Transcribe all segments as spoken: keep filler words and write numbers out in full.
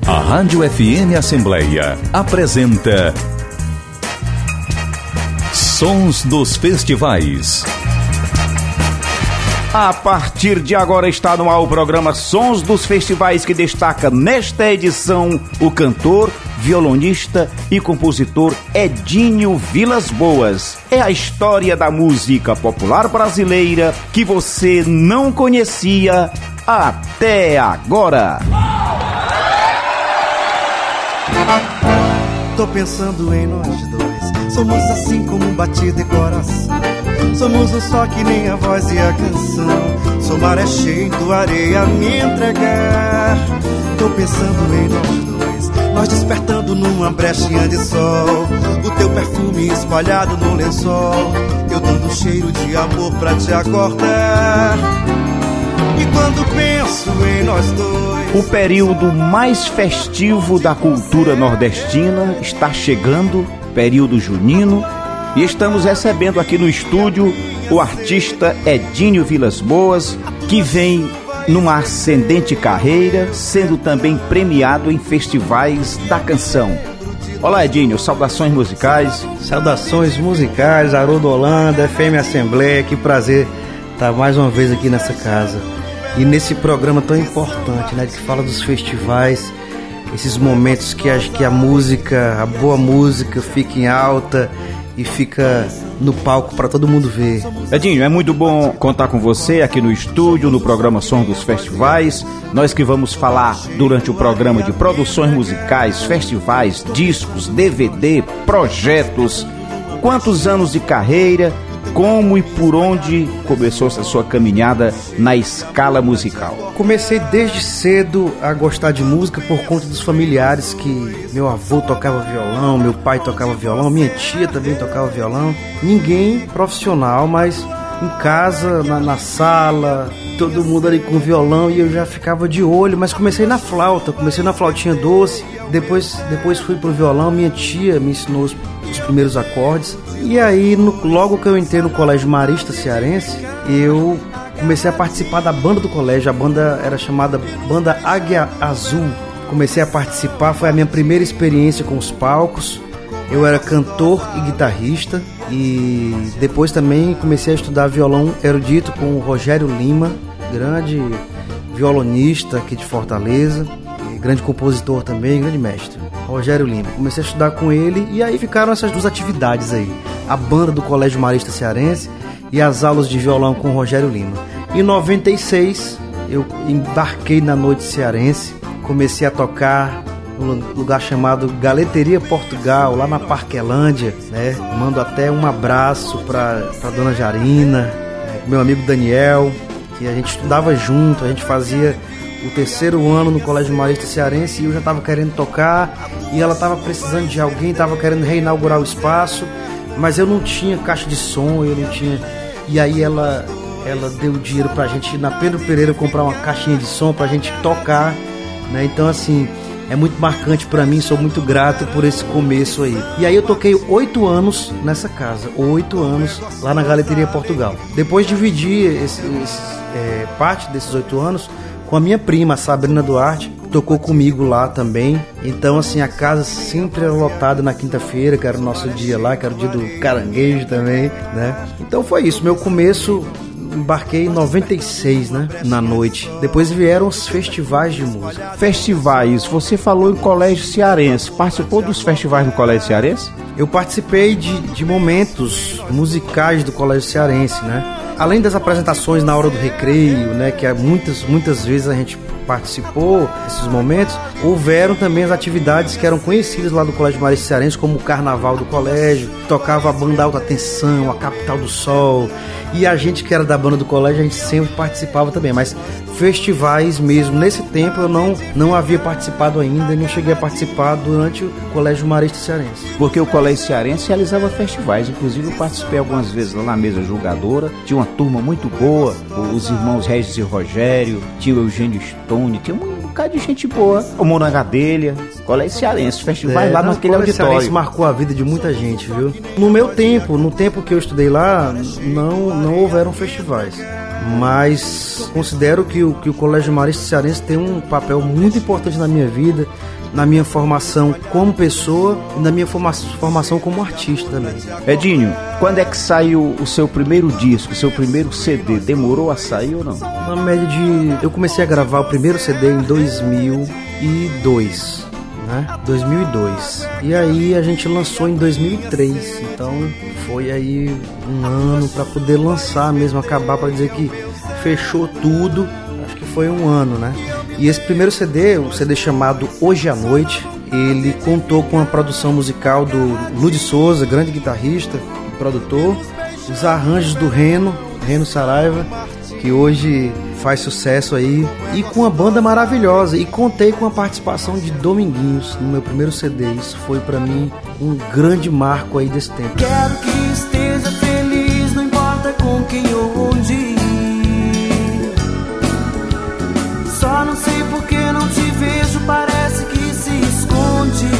A Rádio F M Assembleia apresenta Sons dos Festivais. A partir de agora está no ar o programa Sons dos Festivais, que destaca nesta edição o cantor, violonista e compositor Edinho Vilas Boas. É a história da música popular brasileira que você não conhecia até agora. Tô pensando em nós dois, somos assim como um batido e coração. Somos um só que nem a voz e a canção. Sou maré cheio, areia a me entregar. Tô pensando em nós dois, nós despertando numa brechinha de sol. O teu perfume espalhado no lençol, eu dando cheiro de amor pra te acordar. E quando penso em nós dois, o período mais festivo da cultura nordestina está chegando, período junino, e estamos recebendo aqui no estúdio o artista Edinho Vilas Boas, que vem numa ascendente carreira, sendo também premiado em festivais da canção. Olá, Edinho, saudações musicais. Saudações musicais, Haroldo Holanda, F M Assembleia, que prazer estar mais uma vez aqui nessa casa. E nesse programa tão importante, né, que fala dos festivais, esses momentos que a, que a música, a boa música fica em alta e fica no palco para todo mundo ver. Edinho, é muito bom contar com você aqui no estúdio, no programa Som dos Festivais. Nós que vamos falar durante o programa de produções musicais, festivais, discos, D V D, projetos. Quantos anos de carreira? Como e por onde começou essa sua caminhada na escala musical? Comecei desde cedo a gostar de música por conta dos familiares, que meu avô tocava violão, meu pai tocava violão, minha tia também tocava violão. Ninguém profissional, mas em casa, na, na sala, todo mundo ali com violão, e eu já ficava de olho. Mas comecei na flauta, comecei na flautinha doce, depois, depois fui pro violão. Minha tia me ensinou os, os primeiros acordes. E aí, no, logo que eu entrei no Colégio Marista Cearense, eu comecei a participar da banda do colégio. A banda era chamada Banda Águia Azul. Comecei a participar, foi a minha primeira experiência com os palcos. Eu era cantor e guitarrista, e depois também comecei a estudar violão erudito com o Rogério Lima, grande violonista aqui de Fortaleza, grande compositor também, grande mestre, Rogério Lima. Comecei a estudar com ele, e aí ficaram essas duas atividades aí, a banda do Colégio Marista Cearense e as aulas de violão com o Rogério Lima. Em noventa e seis eu embarquei na Noite Cearense, comecei a tocar num lugar chamado Galeteria Portugal, lá na Parquelândia, né? Mando até um abraço para a dona Jarina, meu amigo Daniel, que a gente estudava junto, a gente fazia o terceiro ano no Colégio Marista Cearense, e eu já estava querendo tocar, e ela estava precisando de alguém, estava querendo reinaugurar o espaço, mas eu não tinha caixa de som, eu não tinha... E aí ela, ela deu dinheiro pra gente ir na Pedro Pereira comprar uma caixinha de som pra gente tocar, né? Então, assim, é muito marcante pra mim, sou muito grato por esse começo aí. E aí eu toquei oito anos nessa casa, oito anos lá na Galeteria Portugal. Depois dividi esse, esse, é, parte desses oito anos com a minha prima, Sabrina Duarte, que tocou comigo lá também. Então, assim, a casa sempre era lotada na quinta-feira, que era o nosso dia lá, que era o dia do caranguejo também, né? Então foi isso, meu começo... Embarquei em noventa e seis, né, na noite. Depois vieram os festivais de música. Festivais, você falou em Colégio Cearense. Participou dos festivais no Colégio Cearense? Eu participei de, de momentos musicais do Colégio Cearense, né? Além das apresentações na hora do recreio, né, que muitas, muitas vezes a gente participou desses momentos, houveram também as atividades que eram conhecidas lá do Colégio Marista Cearense, como o Carnaval do Colégio, tocava a banda Alta Tensão, a Capital do Sol, e a gente que era da banda do colégio, a gente sempre participava também, mas festivais mesmo, nesse tempo eu não, não havia participado ainda, e não cheguei a participar durante o Colégio Marista Cearense. Porque o Colégio Cearense realizava festivais, inclusive eu participei algumas vezes lá na mesa julgadora, tinha uma turma muito boa, os irmãos Regis e Rogério, tinha o Eugênio Stone, tinha um bocado de gente boa, o Morangadelha, Colégio Cearense, festivais é, lá naquele auditório. Cearense marcou a vida de muita gente, viu? No meu tempo, no tempo que eu estudei lá, não, não houveram festivais. mas considero que o, que o Colégio Marista Cearense tem um papel muito importante na minha vida, na minha formação como pessoa e na minha forma, formação como artista também. Edinho, quando é que saiu o seu primeiro disco, o seu primeiro C D? Demorou a sair ou não? Na média de... Eu comecei a gravar o primeiro C D em dois mil e dois, né? dois mil e dois. E aí a gente lançou em dois mil e três, então foi aí um ano para poder lançar mesmo, acabar, para dizer que fechou tudo, acho que foi um ano, né? E esse primeiro C D, o C D chamado Hoje à Noite, ele contou com a produção musical do Ludi Souza, grande guitarrista e produtor, os arranjos do Reno, Reno Saraiva, que hoje faz sucesso aí, e com uma banda maravilhosa. E contei com a participação de Dominguinhos no meu primeiro C D. Isso foi pra mim um grande marco aí desse tempo. Quero que esteja feliz, não importa com quem ou onde ir. Só não sei porque não te vejo, parece que se esconde.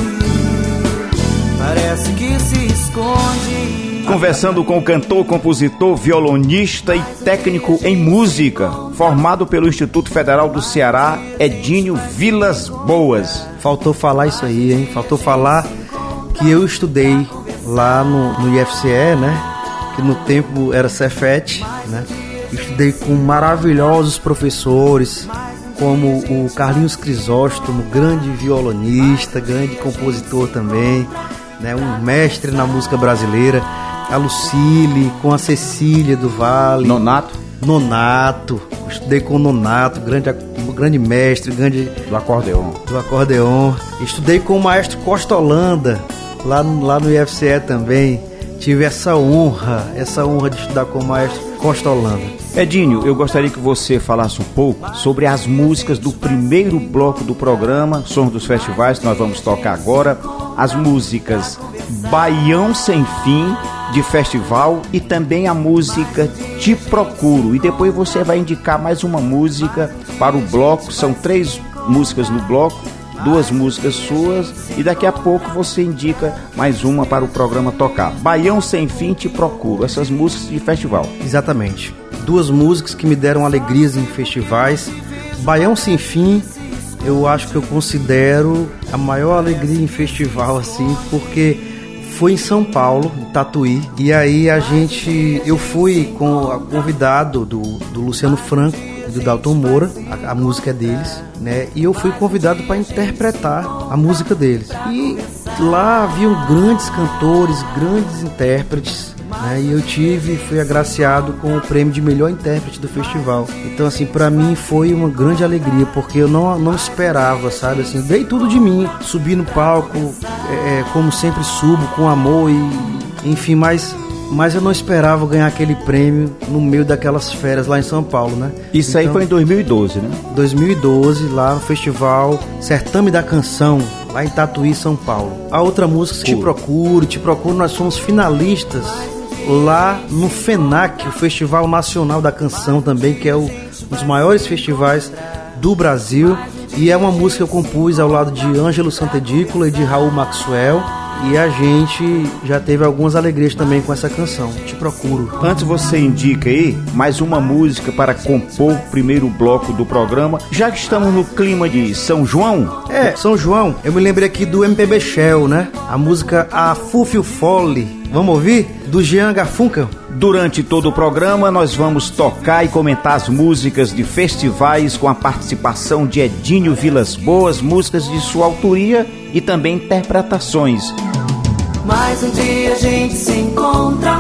Parece que se esconde. Conversando com o cantor, compositor, violonista e técnico em música, formado pelo Instituto Federal do Ceará, Edinho Vilas Boas. Faltou falar isso aí, hein? Faltou falar que eu estudei lá no, no I F C E, né? Que no tempo era Cefet, né? Estudei com maravilhosos professores, como o Carlinhos Crisóstomo, grande violonista, grande compositor também, né? Um mestre na música brasileira. A Lucile, com a Cecília do Vale. Nonato. Nonato. Estudei com o Nonato, grande, grande mestre, grande... Do acordeon. Do acordeon. Estudei com o maestro Costa Holanda, lá, lá no I F C E também. Tive essa honra, essa honra de estudar com o maestro Costa Holanda. Edinho, eu gostaria que você falasse um pouco sobre as músicas do primeiro bloco do programa, Sons dos Festivais, que nós vamos tocar agora. As músicas Baião Sem Fim, de festival, e também a música Te Procuro. E depois você vai indicar mais uma música para o bloco. São três músicas no bloco, duas músicas suas, e daqui a pouco você indica mais uma para o programa tocar. Baião Sem Fim, Te Procuro, essas músicas de festival. Exatamente. Duas músicas que me deram alegrias em festivais. Baião Sem Fim, eu acho que eu considero a maior alegria em festival, assim, porque foi em São Paulo, em Tatuí, e aí a gente, eu fui com a convidado do, do Luciano Franco e do Dalton Moura, a, a música é deles, né? E eu fui convidado para interpretar a música deles. E lá haviam grandes cantores, grandes intérpretes, né? E eu tive, fui agraciado com o prêmio de melhor intérprete do festival. Então, assim, pra mim foi uma grande alegria, porque eu não, não esperava, sabe? Assim, dei tudo de mim, subi no palco, é, como sempre subo, com amor e, enfim, mas, mas eu não esperava ganhar aquele prêmio no meio daquelas férias lá em São Paulo, né? Isso então, aí foi em dois mil e doze, né? dois mil e doze, lá no festival Certame da Canção, lá em Tatuí, São Paulo. A outra música, Te Procuro, Te Procuro, nós fomos finalistas lá no FENAC, o Festival Nacional da Canção também, que é o, um dos maiores festivais do Brasil. E é uma música que eu compus ao lado de Ângelo Santedícola e de Raul Maxwell. E a gente já teve algumas alegrias também com essa canção, Te Procuro. Antes você indica aí mais uma música para compor o primeiro bloco do programa, já que estamos no clima de São João. É, São João, eu me lembrei aqui do M P B Shell, né? A música A Fufio Fole. Vamos ouvir? Do Jean Garfunkel. Durante todo o programa nós vamos tocar e comentar as músicas de festivais com a participação de Edinho Vilas Boas, músicas de sua autoria e também interpretações. Mais um dia a gente se encontra,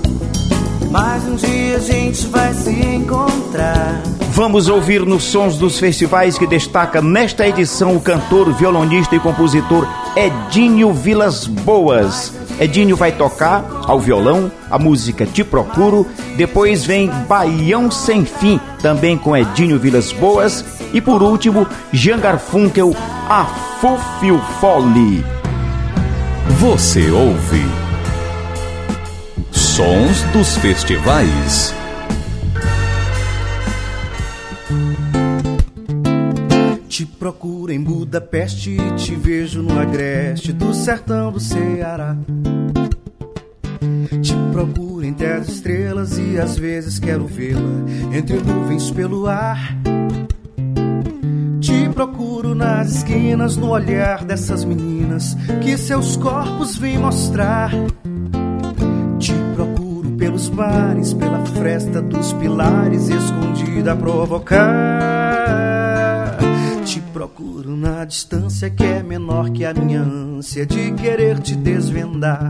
mais um dia a gente vai se encontrar. Vamos ouvir nos Sons dos Festivais, que destaca nesta edição o cantor, violonista e compositor Edinho Vilas Boas. Edinho vai tocar ao violão a música Te Procuro, depois vem Baião Sem Fim, também com Edinho Vilas Boas, e por último, Jean Garfunkel, A Fufio Fole. Você ouve Sons dos Festivais. Te procuro em Budapeste, te vejo no agreste do sertão do Ceará. Te procuro entre as estrelas e às vezes quero vê-la entre nuvens pelo ar. Te procuro nas esquinas, no olhar dessas meninas que seus corpos vêm mostrar. Te procuro pelos mares, pela fresta dos pilares, escondida a provocar. Te procuro na distância que é menor que a minha ânsia de querer te desvendar.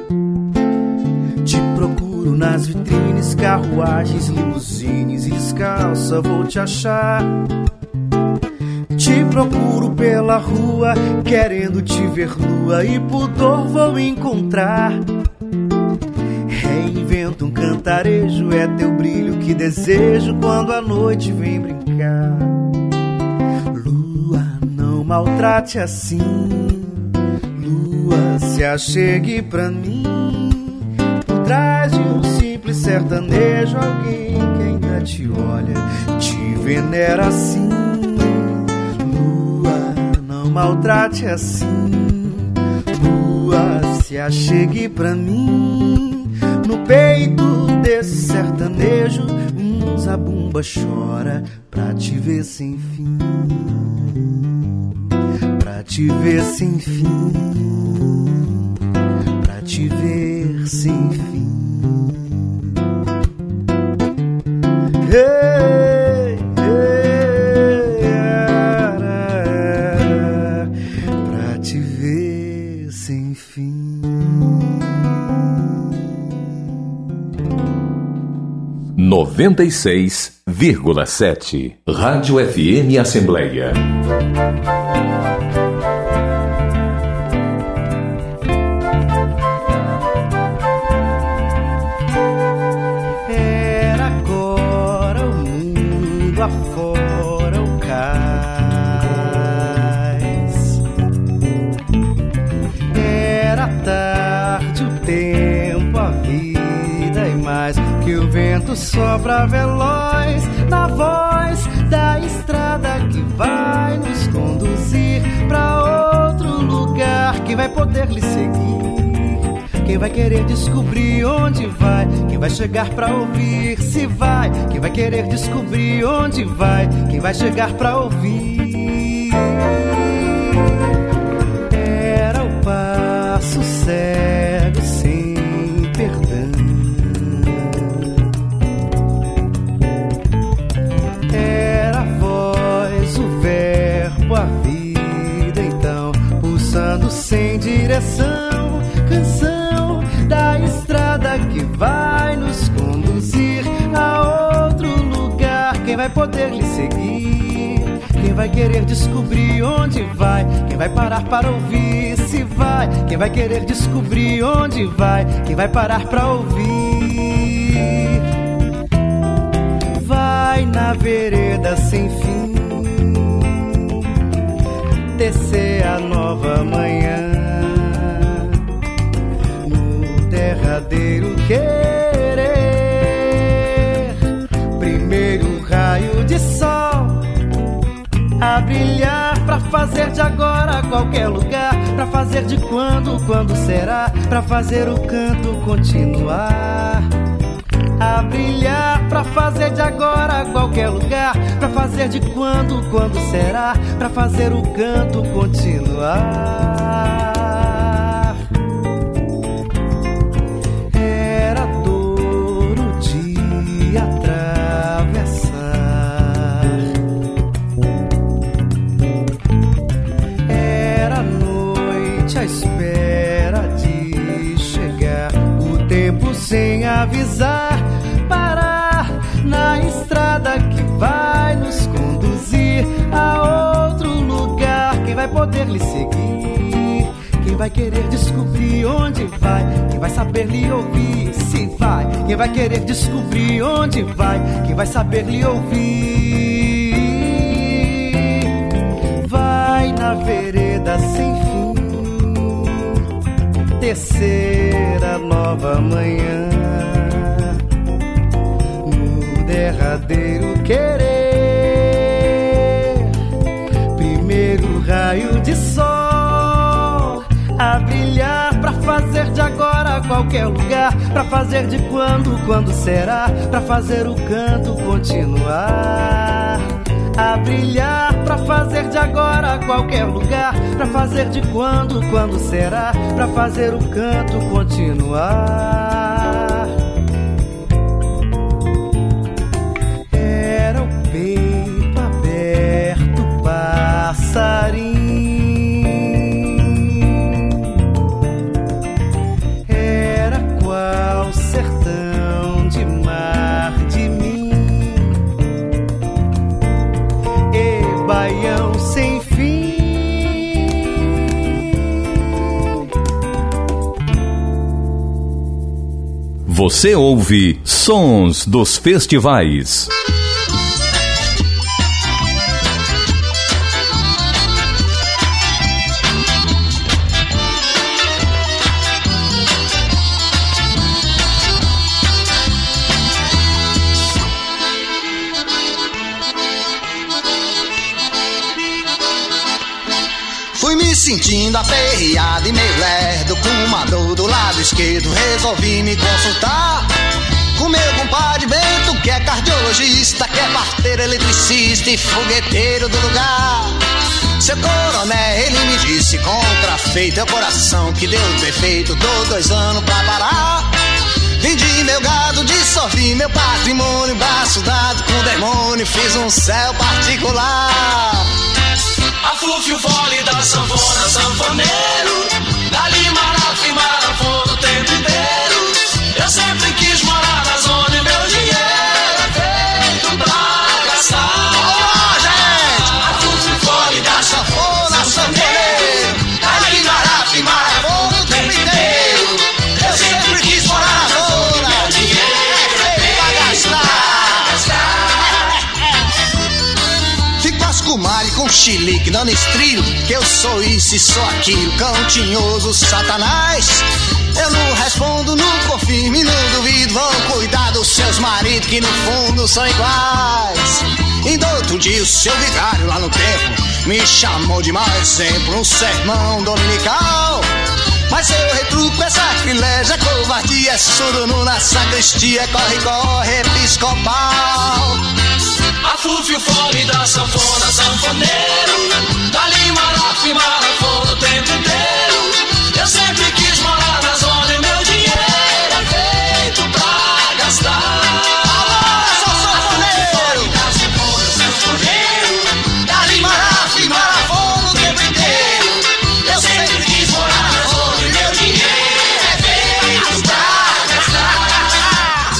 Te procuro nas vitrines, carruagens, limusines, descalça vou te achar. Te procuro pela rua, querendo te ver nua, e pudor vou encontrar. Reinvento um cantarejo, é teu brilho que desejo quando a noite vem brincar. Lua, não maltrate assim. Lua, se achegue pra mim. Por trás de um simples sertanejo, alguém que ainda te olha, te venera assim. Maltrate assim. Lua, se achegue pra mim. No peito desse sertanejo, um zabumba chora pra te ver sem fim. Pra te ver sem fim. Pra te ver sem fim. Hey! noventa e seis vírgula sete Rádio F M Assembleia. Era agora o mundo afora o cais. Era tarde o tempo, a vida e mais que o vento sopra veloz na voz da estrada que vai nos conduzir pra outro lugar. Quem vai poder lhe seguir? Quem vai querer descobrir onde vai? Quem vai chegar pra ouvir se vai? Quem vai querer descobrir onde vai? Quem vai chegar pra ouvir? Era o passo cego sem perdão. A vida então pulsando sem direção, canção da estrada que vai nos conduzir a outro lugar. Quem vai poder lhe seguir? Quem vai querer descobrir onde vai? Quem vai parar para ouvir se vai? Quem vai querer descobrir onde vai? Quem vai parar para ouvir? Vai na vereda sem fim, tecer a nova manhã, no derradeiro querer. Primeiro raio de sol a brilhar, pra fazer de agora qualquer lugar, pra fazer de quando, quando será, pra fazer o canto continuar. A brilhar, pra fazer de agora qualquer lugar, pra fazer de quando, quando será, pra fazer o canto continuar. Era dor o dia atravessar, era noite à espera de chegar, o tempo sem avisar, parar na estrada que vai nos conduzir a outro lugar. Quem vai poder lhe seguir? Quem vai querer descobrir onde vai? Quem vai saber lhe ouvir se vai? Quem vai querer descobrir onde vai? Quem vai saber lhe ouvir? Vai na vereda sem fim, tecer a nova manhã, derradeiro querer. Primeiro raio de sol a brilhar, pra fazer de agora qualquer lugar, pra fazer de quando, quando será, pra fazer o canto continuar a brilhar, pra fazer de agora qualquer lugar, pra fazer de quando, quando será, pra fazer o canto continuar. Era o peito aberto, passarinho, era qual sertão de mar de mim, e baião sem fim. Você ouve Sons dos Festivais. Fui me sentindo aperreado e meio lerdo, com uma dor do lado esquerdo. Resolvi me consultar com meu compadre Bento, que é cardiologista, que é parteiro, eletricista e fogueteiro do lugar. Seu coronel, ele me disse, contrafeito é o coração que deu defeito, tô dois anos pra parar. Vendi meu gado, dissolvi meu patrimônio, braço dado com o demônio, fiz um céu particular. Afufe o fole da sanfona, sanfoneiro, dali marafa e marafona o tempo inteiro. Eu sempre quis morar na zona e meu dinheiro é feito pra gastar. Olá, gente! Afufe o fole da sanfona, sanfoneiro, dali marafa e marafona o tempo inteiro. Eu sempre quis morar na zona, meu dinheiro é feito pra gastar. Fico ascumado com chilique, dando estrilho, que eu sou isso e sou aquilo, cão tinhoso, satanás. Eu não respondo, não confirmo e não duvido. Vão cuidar dos seus maridos que no fundo são iguais. E do outro dia o seu vigário lá no templo me chamou de mau exemplo, um sermão dominical. Mas eu retruco, é sacrilégio, é covardia, é surunu na sacristia, é corre, corre, episcopal. Afufe o fole da sanfona, sanfoneiro, dali marafa e marafona o tempo inteiro. Eu sempre quis morar na zona e meu dinheiro é feito pra gastar. Alô, sou sanfoneiro! Da sanfona, sanfoneiro, Dali marafa e marafona o tempo inteiro. eu sempre quis morar na zona e meu dinheiro é feito pra gastar.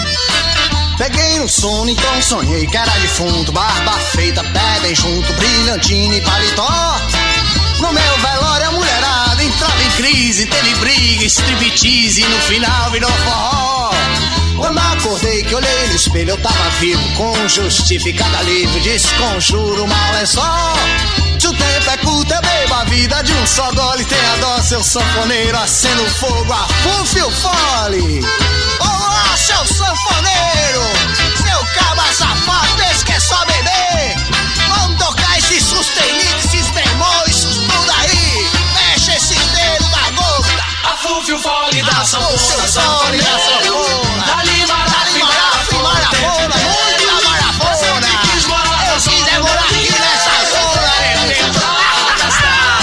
Peguei no sono, então sonhei que era defunto, barba feita, pé bem junto, brilhantina e paletó. No meu velório a mulherada entrava em crise, teve briga, striptease e no final virou forró. Quando acordei que olhei no espelho eu tava vivo, com justificado alívio, desconjuro, mal é só. Se o tempo é curto eu bebo a vida de um só gole, tenha dó seu sanfoneiro, acenda o fogo, afufe o fole. Olá, seu sanfoneiro, seu cabra safado, pensa que é só beber. Vamos tocar esses sustenidos, esses demônios, tudo aí. Mexe esse dedo da gota. Afufe o fole da sanfona, Afufe o fole da sanfoneiro, sanfona. dali marafa e marafona o tempo Marafona, inteiro. muita marafona. Eu sempre quis morar na Eu zona quis e é meu morar aqui dinheiro nessa é zona, feito meu pra gastar.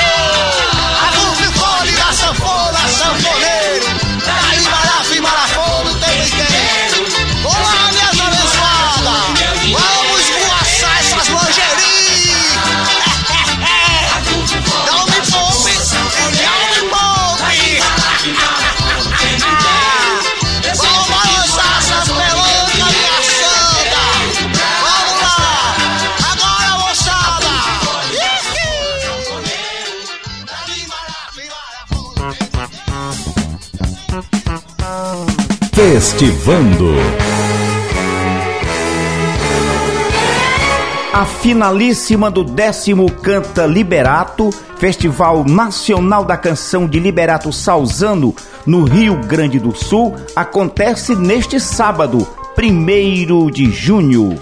Afufe o fole da sanfona, sanfoneiro, daí marafa e marafona o tempo inteiro. Olá, minhas abençoadas, vamos esvoaçar essas lingeries. Não me poupe, não me poupe. Vamos balançar essas pelancas, minha santa. Vamos lá, agora, moçada. Festivando. A finalíssima do décimo Canta Liberato, Festival Nacional da Canção de Liberato Salzano, no Rio Grande do Sul, acontece neste sábado, primeiro de junho.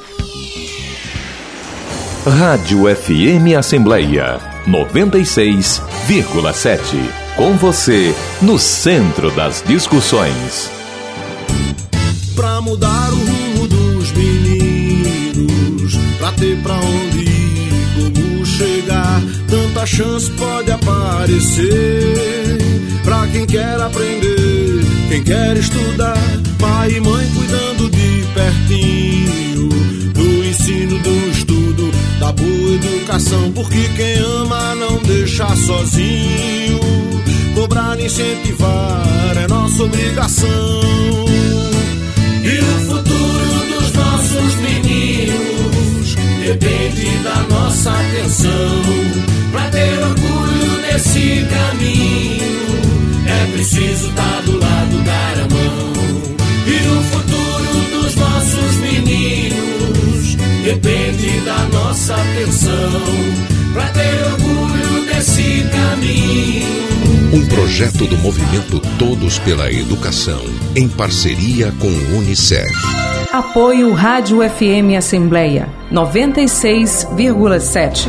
Rádio F M Assembleia noventa e seis vírgula sete. Com você, no centro das discussões. Pra mudar o rumo dos meninos, pra ter pra onde ir, como chegar, tanta chance pode aparecer. Pra quem quer aprender, quem quer estudar, pai e mãe cuidando de pertinho, do ensino, do estudo, da boa educação, porque quem ama não deixa sozinho. Cobrar e incentivar é nossa obrigação. E o futuro dos nossos meninos depende da nossa atenção. Pra ter orgulho desse caminho é preciso estar do lado, dar a mão. E o futuro dos nossos meninos depende da nossa atenção. Pra ter orgulho desse caminho. Um projeto do movimento Todos pela Educação, em parceria com o Unicef. Apoio Rádio F M Assembleia noventa e seis vírgula sete.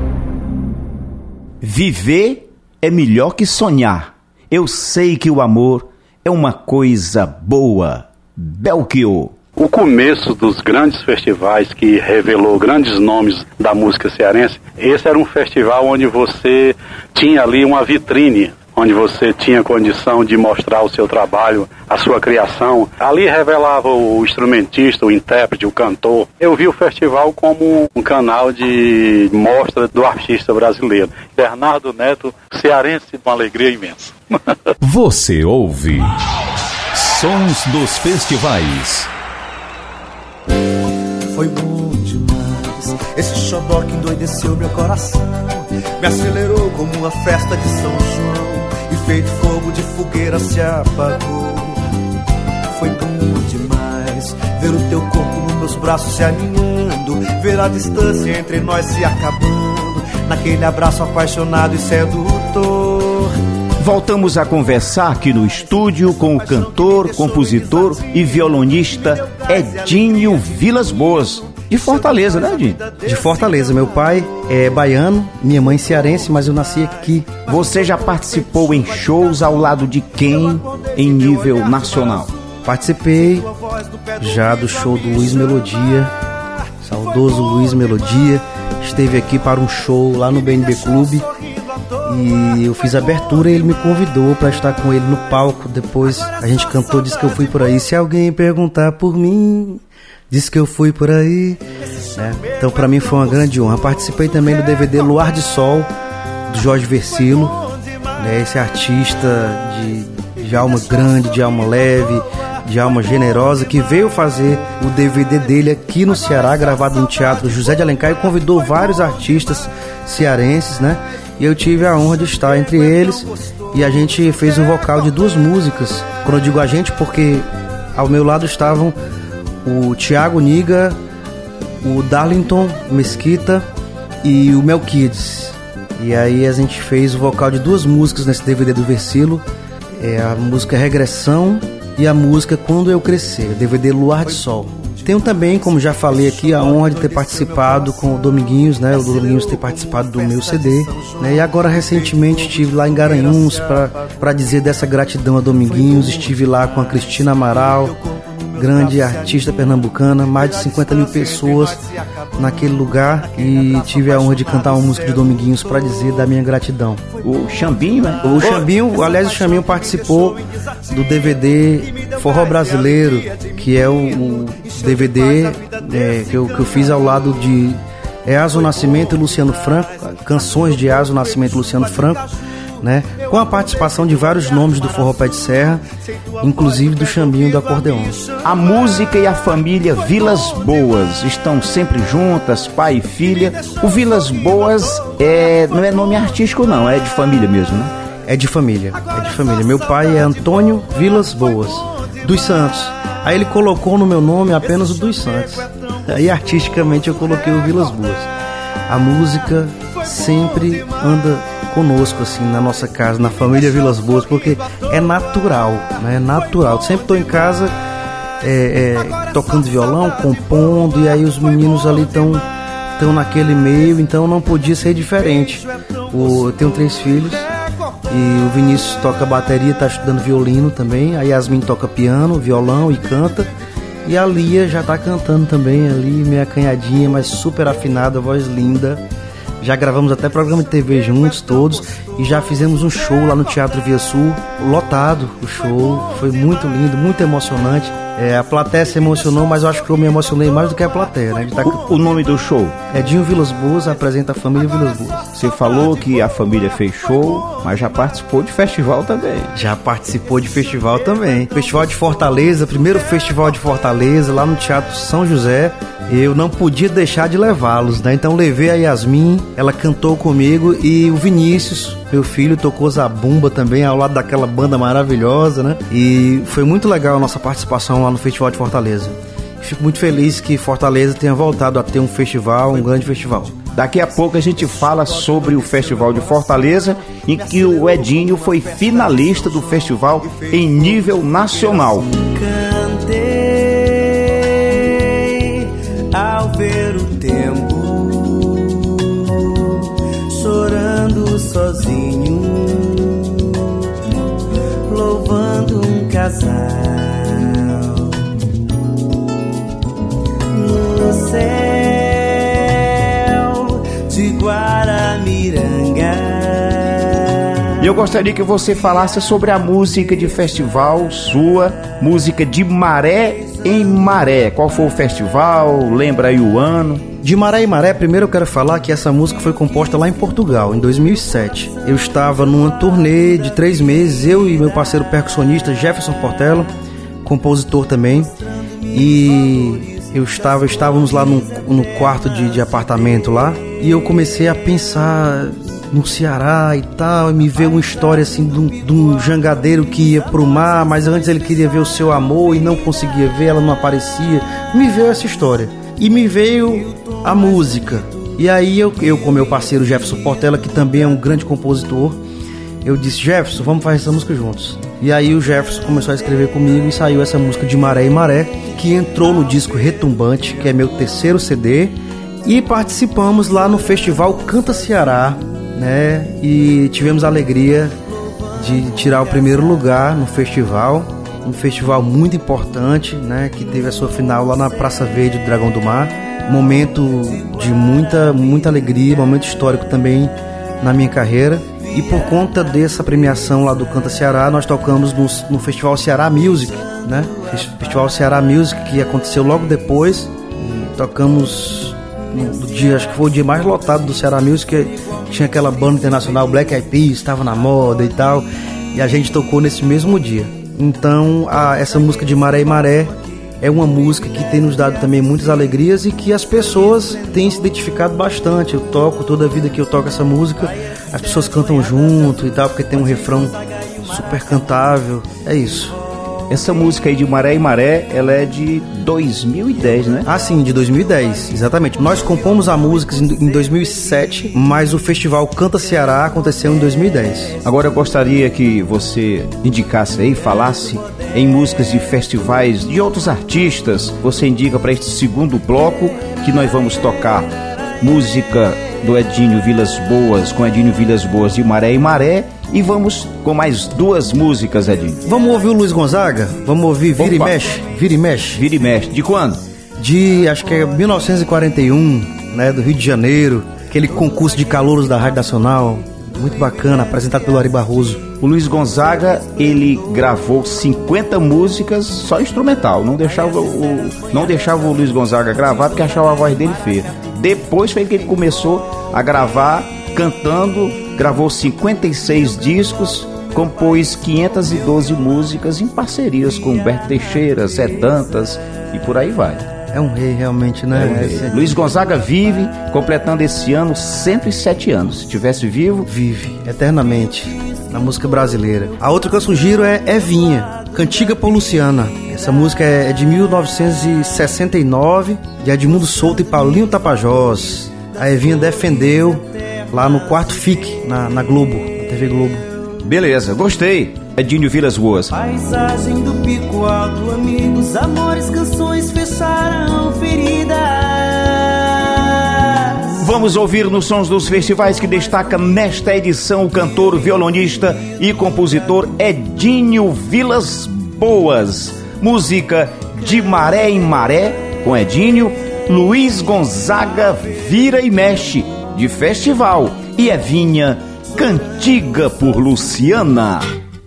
Viver é melhor que sonhar. Eu sei que o amor é uma coisa boa. Belchior. O começo dos grandes festivais que revelou grandes nomes da música cearense, esse era um festival onde você tinha ali uma vitrine, onde você tinha condição de mostrar o seu trabalho, a sua criação. Ali revelava o instrumentista, o intérprete, o cantor. Eu vi o festival como um canal de mostra do artista brasileiro. Bernardo Neto, cearense, com alegria imensa. Você ouve Sons dos Festivais. Foi bom demais, esse xodó que endoideceu meu coração, me acelerou como uma festa de São João, e feito fogo de fogueira se apagou. Foi bom demais, ver o teu corpo nos meus braços se aninhando, ver a distância entre nós se acabando, naquele abraço apaixonado e sedutor. Voltamos a conversar aqui no estúdio com o cantor, compositor e violonista Edinho Vilas Boas, de Fortaleza, né, Edinho? De Fortaleza. Meu pai é baiano, minha mãe cearense, mas eu nasci aqui. Você já participou em shows ao lado de quem em nível nacional? Participei já do show do Luiz Melodia, saudoso Luiz Melodia. Esteve aqui para um show lá no B N B Clube. E eu fiz a abertura e ele me convidou para estar com ele no palco. Depois a gente cantou, disse que eu fui por aí. Se alguém perguntar por mim, disse que eu fui por aí, né? Então para mim foi uma grande honra. Participei também do D V D Luar de Sol, do Jorge Versilo, né? Esse artista de, de alma grande, de alma leve, de alma generosa, que veio fazer o D V D dele aqui no Ceará, gravado no Teatro José de Alencar, e convidou vários artistas cearenses, né? E eu tive a honra de estar entre eles, e a gente fez um vocal de duas músicas. Quando eu digo a gente, porque ao meu lado estavam o Tiago Niga, o Darlington Mesquita e o Melquides. E aí a gente fez o vocal de duas músicas nesse D V D do Versilo, é a música Regressão e a música Quando Eu Crescer, D V D Luar de Sol. Tenho também, como já falei aqui, a honra de ter participado com o Dominguinhos, né? O Dominguinhos ter participado do meu C D, né? E agora recentemente estive lá em Garanhuns para dizer dessa gratidão a Dominguinhos. Estive lá com a Cristina Amaral, grande artista pernambucana, mais de cinquenta mil pessoas naquele lugar, e tive a honra de cantar uma música de Dominguinhos para dizer da minha gratidão. O Xambinho, né? O Xambinho, aliás, o Xambinho participou do D V D Forró Brasileiro, que é o, o D V D é, que, eu, que eu fiz ao lado de Eazo Nascimento e Luciano Franco, canções de Eazo Nascimento e Luciano Franco, né? Com a participação de vários nomes do Forró Pé de Serra, inclusive do Xambinho do acordeon. A música e a família Vilas Boas estão sempre juntas, pai e filha. O Vilas Boas é, não é nome artístico não, é de família mesmo, né? É de família, é de família. Meu pai é Antônio Vilas Boas, dos Santos. Aí ele colocou no meu nome apenas o dos Santos. Aí artisticamente eu coloquei o Vilas Boas. A música sempre anda conosco, assim, na nossa casa, na família Vilas Boas, porque é natural, né? É natural. Sempre estou em casa é, é, tocando violão, compondo, e aí os meninos ali estão estão naquele meio, então não podia ser diferente. O, eu tenho três filhos, E o Vinícius toca bateria, tá estudando violino também. A Yasmin toca piano, violão e canta. E a Lia já tá cantando também ali, meio acanhadinha, mas super afinada, voz linda. Já gravamos até programa de T V juntos, todos. E já fizemos um show lá no Teatro Via Sul, lotado o show. Foi muito lindo, muito emocionante. É, a plateia se emocionou, mas eu acho que eu me emocionei mais do que a plateia, né? Tá... O, o nome do show? Edinho Vilas Boas apresenta a família Vilas Boas. Você falou que a família fez show, mas já participou de festival também. Já participou de festival também. Festival de Fortaleza, primeiro festival de Fortaleza, lá no Teatro São José. Eu não podia deixar de levá-los, né? Então levei a Yasmin, ela cantou comigo, e o Vinícius, meu filho, tocou zabumba também, ao lado daquela banda maravilhosa, né? E foi muito legal a nossa participação lá no Festival de Fortaleza. Fico muito feliz que Fortaleza tenha voltado a ter um festival, um grande festival. Daqui a pouco a gente fala sobre o Festival de Fortaleza, em que o Edinho foi finalista do festival em nível nacional. Cantei ao ver o tempo chorando sozinho, louvando um casal no céu de Guaramiranga. E eu gostaria que você falasse sobre a música de festival sua, música de Maré em Maré. Qual foi o festival? Lembra aí o ano? De Maré em Maré, primeiro eu quero falar que essa música foi composta lá em Portugal, em dois mil e sete. Eu estava numa turnê de três meses, eu e meu parceiro percussionista Jefferson Portela, compositor também, e eu estava, estávamos lá no, no quarto de, de apartamento lá, e eu comecei a pensar no Ceará e tal, e me veio uma história assim de um, de um jangadeiro que ia pro mar, mas antes ele queria ver o seu amor e não conseguia ver, ela não aparecia. Me veio essa história. E me veio a música. E aí eu, eu com meu parceiro Jefferson Portela, que também é um grande compositor, eu disse: Jefferson, vamos fazer essa música juntos. E aí o Jefferson começou a escrever comigo e saiu essa música de Maré em Maré, que entrou no disco Retumbante, que é meu terceiro C D, e participamos lá no festival Canta Ceará, né? E tivemos a alegria de tirar o primeiro lugar no festival. Um festival muito importante, né, que teve a sua final lá na Praça Verde do Dragão do Mar. Momento de muita, muita alegria, momento histórico também na minha carreira. E por conta dessa premiação lá do Canta Ceará, nós tocamos no, no Festival Ceará Music, né? Festival Ceará Music, que aconteceu logo depois. E tocamos no dia, acho que foi o dia mais lotado do Ceará Music. Tinha aquela banda internacional Black Eyed Peas, estava na moda e tal. E a gente tocou nesse mesmo dia. Então, a, essa música de Maré e Maré é uma música que tem nos dado também muitas alegrias e que as pessoas têm se identificado bastante. Eu toco, toda a vida que eu toco essa música, as pessoas cantam junto e tal, porque tem um refrão super cantável. É isso. Essa música aí de Maré e Maré, ela é de dois mil e dez, né? Ah, sim, de dois mil e dez, exatamente. Nós compomos a música em dois mil e sete, mas o festival Canta Ceará aconteceu em dois mil e dez. Agora eu gostaria que você indicasse aí, falasse em músicas de festivais de outros artistas. Você indica para este segundo bloco que nós vamos tocar música do Edinho Vilas Boas, com Edinho Vilas Boas de Maré e Maré. E vamos com mais duas músicas, Edinho. Vamos ouvir o Luiz Gonzaga? Vamos ouvir Vira Opa. e Mexe? Vira e Mexe? Vira e Mexe. De quando? De, acho que é mil novecentos e quarenta e um, né, do Rio de Janeiro. Aquele concurso de calouros da Rádio Nacional. Muito bacana, apresentado pelo Ari Barroso. O Luiz Gonzaga, ele gravou cinquenta músicas só instrumental. Não deixava o, não deixava o Luiz Gonzaga gravar porque achava a voz dele feia. Depois foi que ele começou a gravar cantando, gravou cinquenta e seis discos, compôs quinhentas e doze músicas em parcerias com Humberto Teixeira, Zé Dantas e por aí vai. É um rei realmente, né? É um rei. Luiz Gonzaga vive, completando esse ano cento e sete anos. Se tivesse vivo... Vive, eternamente, na música brasileira. A outra que eu sugiro é Evinha, Cantiga por Luciana. Essa música é de mil novecentos e sessenta e nove, de Edmundo Souto e Paulinho Tapajós. A Evinha defendeu lá no quarto F I C, na, na Globo, na T V Globo. Beleza, gostei. Edinho Vilas Boas. Paisagem do Pico Alto, amigos, amores, canções fecharam feridas. Vamos ouvir nos Sons dos Festivais que destaca nesta edição o cantor, violonista e compositor Edinho Vilas Boas. Música De Maré em Maré, com Edinho. Luiz Gonzaga, Vira e Mexe, de Festival. E Evinha, Cantiga por Luciana.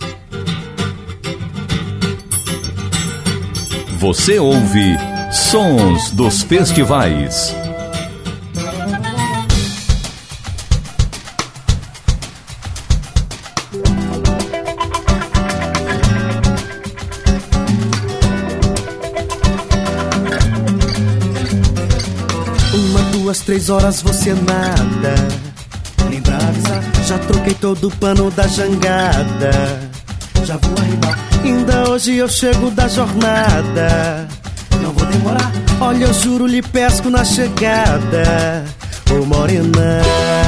Você ouve Sons dos Festivais. Uma, duas, três horas você nada. Lembra avisar, já troquei todo o pano da jangada. Já vou arribar, ainda hoje eu chego da jornada. Não vou demorar, olha eu juro lhe pesco na chegada. Ô morena,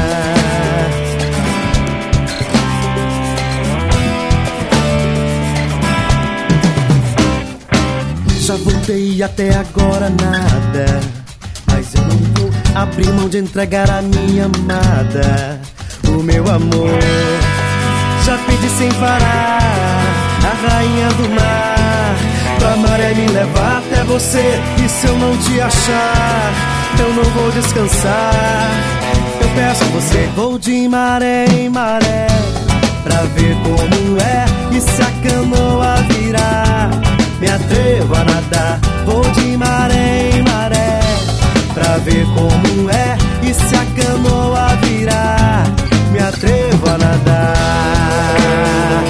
já voltei até agora nada, mas eu não vou abrir mão de entregar a minha amada. O meu amor, já pedi sem parar a rainha do mar, pra maré me levar até você. E se eu não te achar, eu não vou descansar. Eu peço a você, vou de maré em maré, pra ver como é. E se a canoa virar, me atrevo a nadar. Vou de maré em maré, pra ver como é. E se a canoa virar, me atrevo a nadar.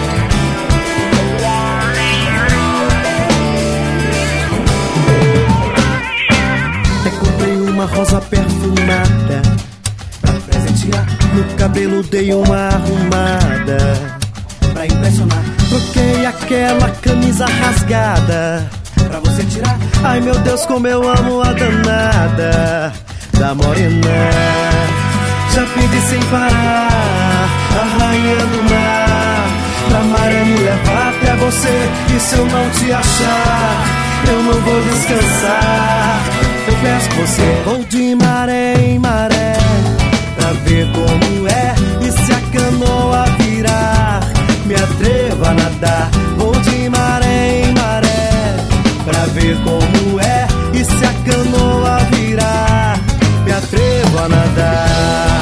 Até comprei uma rosa perfumada pra presentear, no cabelo dei uma arrumada pra impressionar. Troquei aquela camisa rasgada pra você tirar. Ai meu Deus, como eu amo a danada da morena. Já pedi sem parar a rainha do mar, pra maré me levar até você. E se eu não te achar, eu não vou descansar. Eu peço você, vou de maré em maré, pra ver como é. E se a canoa virar, me atrevo a nadar. Vou de maré em maré, pra ver como é. E se a canoa virar, me atrevo a nadar.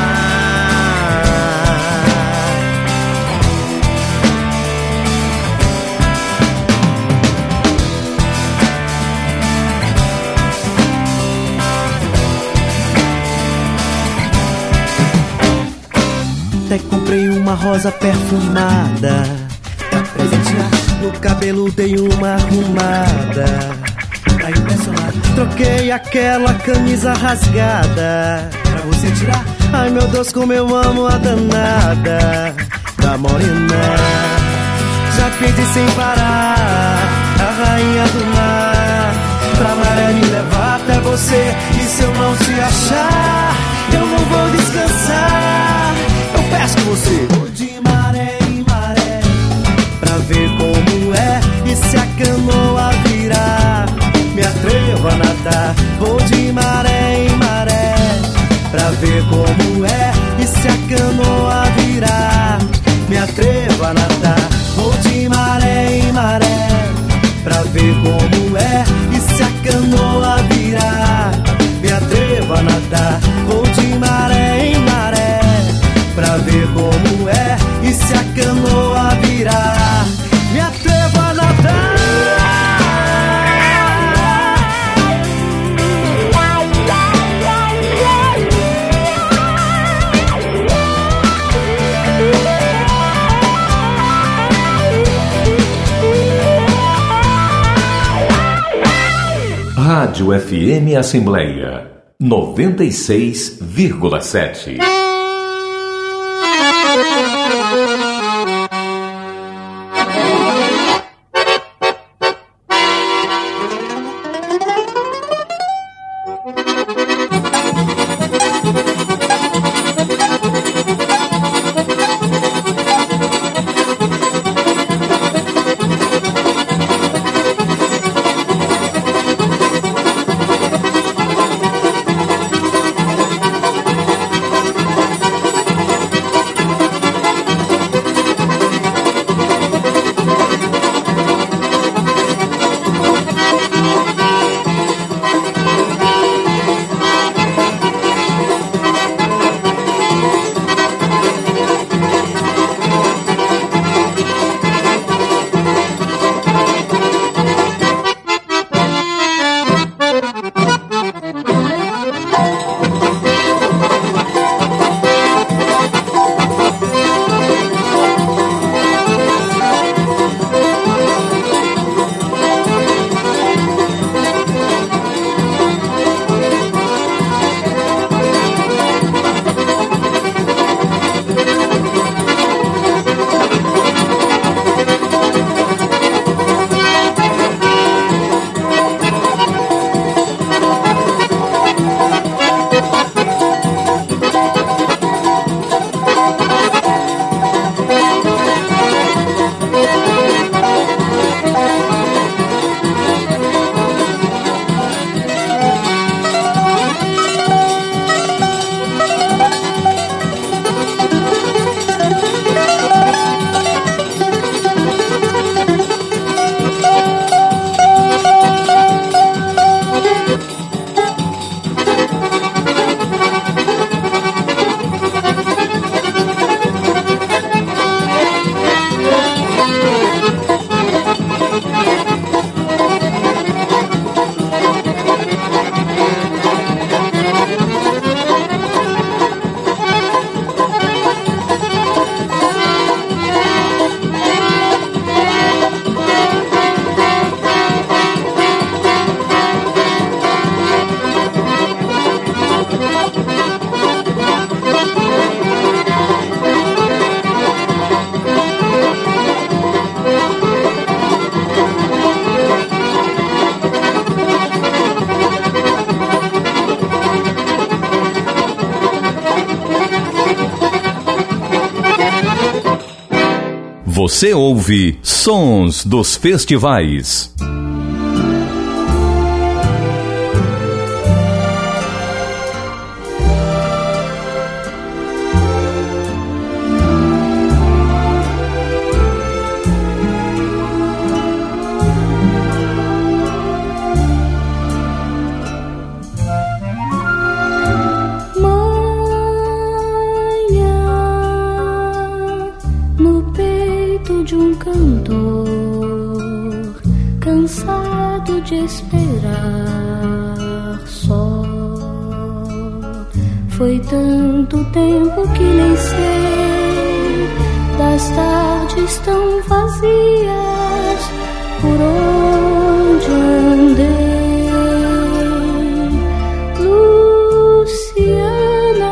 Até comprei uma rosa perfumada pra presentear, no cabelo dei uma arrumada pra impressionar. Troquei aquela camisa rasgada pra você tirar. Ai meu Deus, como eu amo a danada da morena. Já pedi sem parar a rainha do mar, pra maré me levar até você. E se eu não te achar, eu não vou descansar. Eu peço você, vou de maré em maré, pra ver como é. E se a canoa virar, me atrevo a nadar. Vou de maré em maré, pra ver como é. E se a canoa virar, me atrevo a nadar. Vou de maré em maré, pra ver como é. E se a canoa virar, me atrevo a nadar. Vou de maré em maré, pra ver como é. E se a canoa virar, me atrevo a nadar. Rádio F M Assembleia noventa e seis vírgula sete. Você ouve Sons dos Festivais. Foi tanto tempo que nem sei das tardes tão vazias por onde andei. Luciana,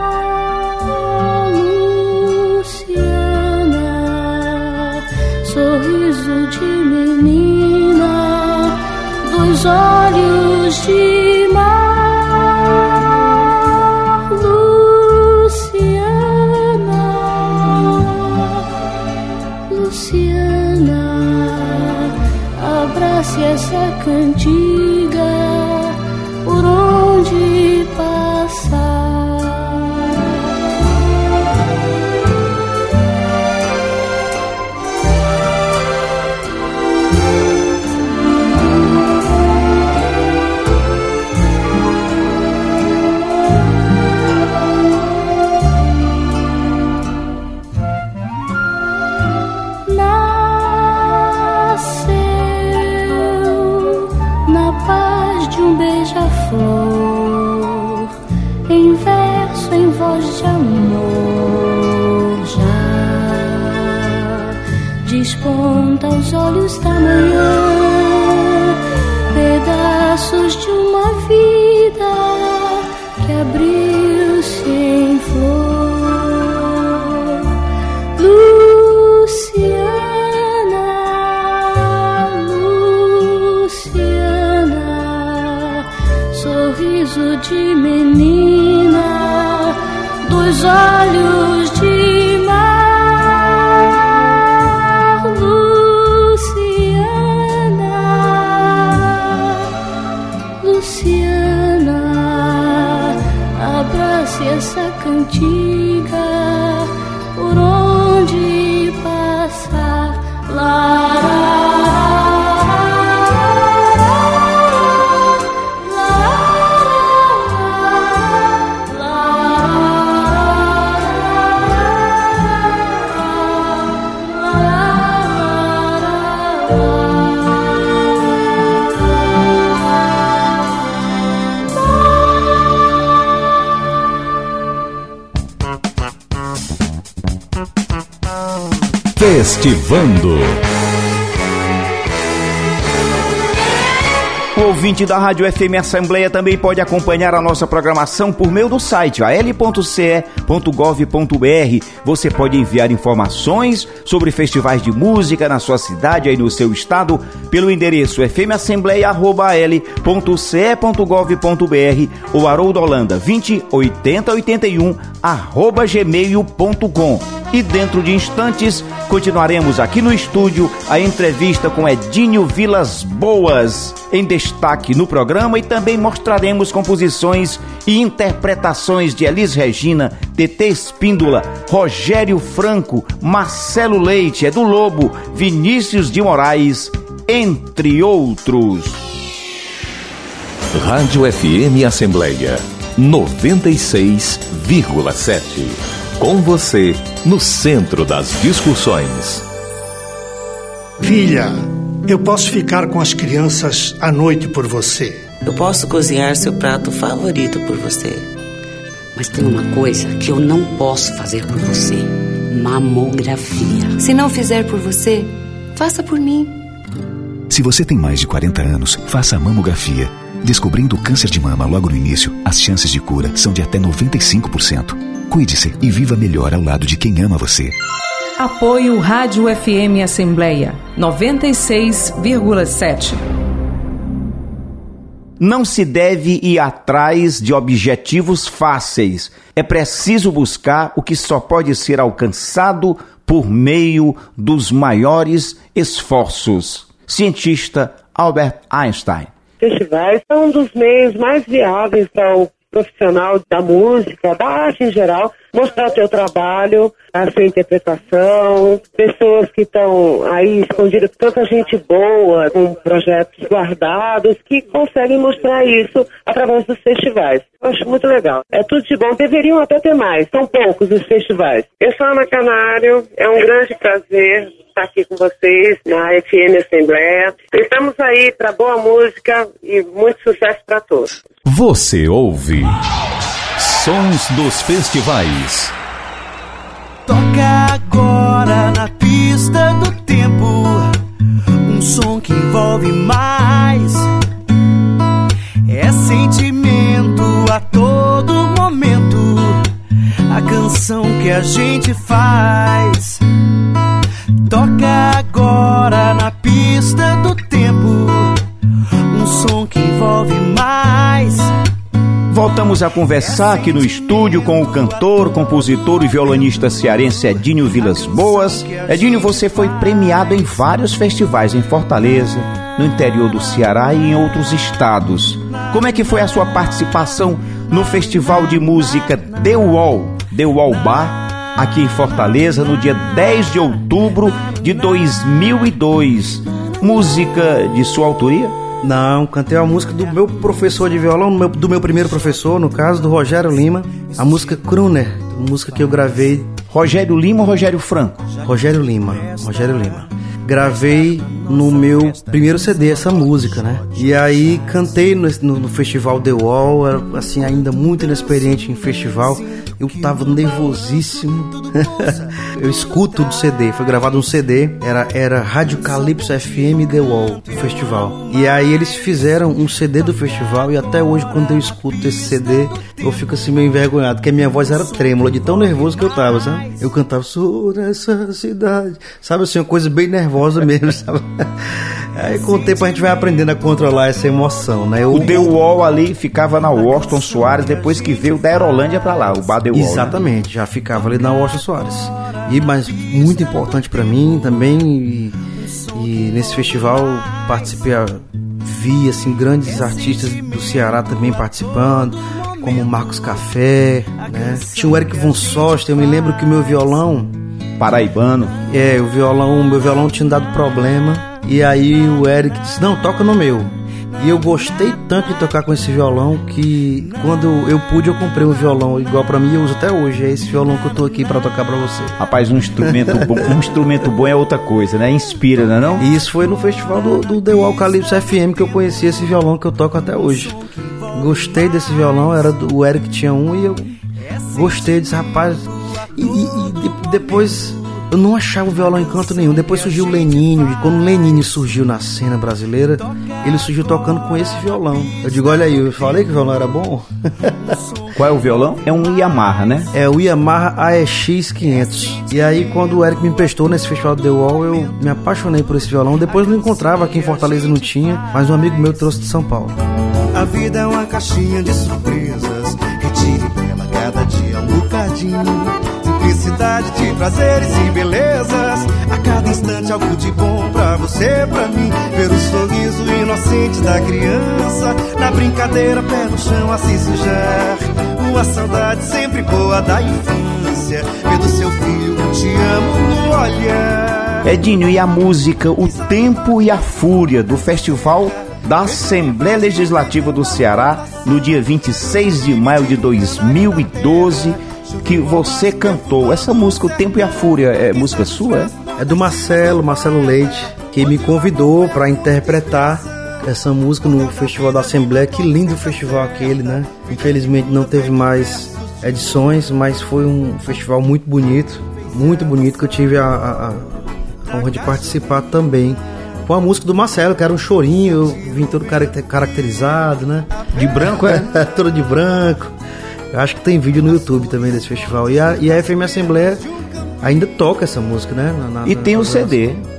Luciana, sorriso de menina, dois olhos de mar. Abrace essa cantiga por onde passar. Beija-flor, em verso, em voz de amor, já desponta aos olhos da manhã, pedaços de uma vida que abriu-se em flor. Luciana, Luciana, sorriso de menina, dois olhos de mar. Luciana, Luciana, abrace essa cantiga por onde passar. Lá, Festivando. O ouvinte da Rádio F M Assembleia também pode acompanhar a nossa programação por meio do site a l ponto c e ponto gov ponto b r. Você pode enviar informações sobre festivais de música na sua cidade e no seu estado pelo endereço f m assembleia arroba a l ponto c e ponto gov ponto b r ou Haroldo Holanda vinte oitenta oitenta e um arroba gmail ponto com. E dentro de instantes continuaremos aqui no estúdio a entrevista com Edinho Vilas Boas, em destaque no programa, e também mostraremos composições e interpretações de Elis Regina, Tetê Espíndola, Rogério Franco, Marcelo Leite, Edu Lobo, Vinícius de Moraes, entre outros. Rádio F M Assembleia noventa e seis vírgula sete. Com você, no centro das discussões. Filha, eu posso ficar com as crianças à noite por você. Eu posso cozinhar seu prato favorito por você. Mas tem uma coisa que eu não posso fazer por você: mamografia. Se não fizer por você, faça por mim. Se você tem mais de quarenta anos, faça a mamografia. Descobrindo o câncer de mama logo no início, as chances de cura são de até noventa e cinco por cento. Cuide-se e viva melhor ao lado de quem ama você. Apoio Rádio F M Assembleia noventa e seis vírgula sete. Não se deve ir atrás de objetivos fáceis. É preciso buscar o que só pode ser alcançado por meio dos maiores esforços. Cientista Albert Einstein. Festivais são um dos meios mais viáveis para o profissional da música, da arte em geral, mostrar o teu trabalho, a sua interpretação, pessoas que estão aí escondidas, tanta gente boa, com projetos guardados, que conseguem mostrar isso através dos festivais. Eu acho muito legal. É tudo de bom. Deveriam até ter mais. São poucos os festivais. Eu sou Ana Canário. É um grande prazer estar aqui com vocês na F M Assembleia. Estamos aí para boa música e muito sucesso para todos. Você ouve Sons dos Festivais. Toca agora na pista do tempo um som que envolve mais. É sentimento a todo momento, a canção que a gente faz. Toca agora na pista do tempo um som que envolve mais. Voltamos a conversar aqui no estúdio com o cantor, compositor e violonista cearense Edinho Vilas Boas. Edinho, você foi premiado em vários festivais em Fortaleza, no interior do Ceará e em outros estados. Como é que foi a sua participação no Festival de Música The Wall, The Wall Bar, aqui em Fortaleza, no dia dez de outubro de dois mil e dois? Música de sua autoria? Não, cantei a música do meu professor de violão, do meu, do meu primeiro professor, no caso, do Rogério Lima, a música Kruner, música que eu gravei. Rogério Lima ou Rogério Franco? Rogério Lima, Rogério Lima. Gravei no meu primeiro C D essa música, né? E aí cantei no, no, no festival The Wall, era, assim, ainda muito inexperiente em festival. Eu tava nervosíssimo. Eu escuto do C D, foi gravado um C D, era, era Rádio Calypso F M The Wall, o festival. E aí eles fizeram um C D do festival e até hoje quando eu escuto esse C D, eu fico assim meio envergonhado, porque a minha voz era trêmula de tão nervoso que eu tava, sabe? Eu cantava, sou nessa cidade, sabe assim, uma coisa bem nervosa mesmo, sabe? Aí com o tempo a gente vai aprendendo a controlar essa emoção, né? Eu, o The Wall ali ficava na Washington Soares, depois que veio da Aerolândia pra lá, o Bar The Wall. Exatamente, né? Já ficava ali na Washington Soares. E, mas muito importante pra mim também, e, e nesse festival participei, vi assim, grandes artistas do Ceará também participando, como Marcos Café, né? Tinha o Eric Von Soster, eu me lembro que o meu violão... Paraibano. É, o violão, o meu violão tinha dado problema, e aí o Eric disse, não, toca no meu. E eu gostei tanto de tocar com esse violão que quando eu pude eu comprei um violão igual pra mim e eu uso até hoje. É esse violão que eu tô aqui pra tocar pra você. Rapaz, um instrumento bom, um instrumento bom é outra coisa, né? Inspira, não é não? E isso foi no festival do, do The Wall Calypso F M que eu conheci esse violão que eu toco até hoje. Gostei desse violão, era do, o Eric tinha um e eu gostei desse rapaz. E, e, e de, depois... Eu não achava o violão em canto nenhum. Depois surgiu o Lenine. E quando o Lenine surgiu na cena brasileira, ele surgiu tocando com esse violão. Eu digo, olha aí, eu falei que o violão era bom. Qual é o violão? É um Yamaha, né? É o Yamaha A E X quinhentos. E aí quando o Eric me emprestou nesse festival do The Wall, eu me apaixonei por esse violão. Depois não encontrava, aqui em Fortaleza não tinha, mas um amigo meu trouxe de São Paulo. A vida é uma caixinha de surpresas, retire dela cada dia um bocadinho. Simplicidade de prazeres e belezas, a cada instante algo de bom pra você, pra mim. Ver o sorriso inocente da criança, na brincadeira, pé no chão a se sujar. Uma saudade sempre boa da infância, ver do seu filho, te amo no olhar. Edinho, e a música O Tempo e a Fúria, do Festival da Assembleia Legislativa do Ceará, no dia vinte e seis de maio de dois mil e doze, que você cantou. Essa música, O Tempo e a Fúria, é música sua, é? É do Marcelo, Marcelo Leite, que me convidou para interpretar essa música no Festival da Assembleia. Que lindo festival aquele, né? Infelizmente não teve mais edições, mas foi um festival muito bonito, muito bonito, que eu tive a, a, a honra de participar também. Com a música do Marcelo, que era um chorinho, eu vim todo caracterizado, né? De branco, é? Todo de branco. Eu acho que tem vídeo no YouTube também desse festival. E a, e a F M Assembleia ainda toca essa música, né? Na, na, e tem o C D.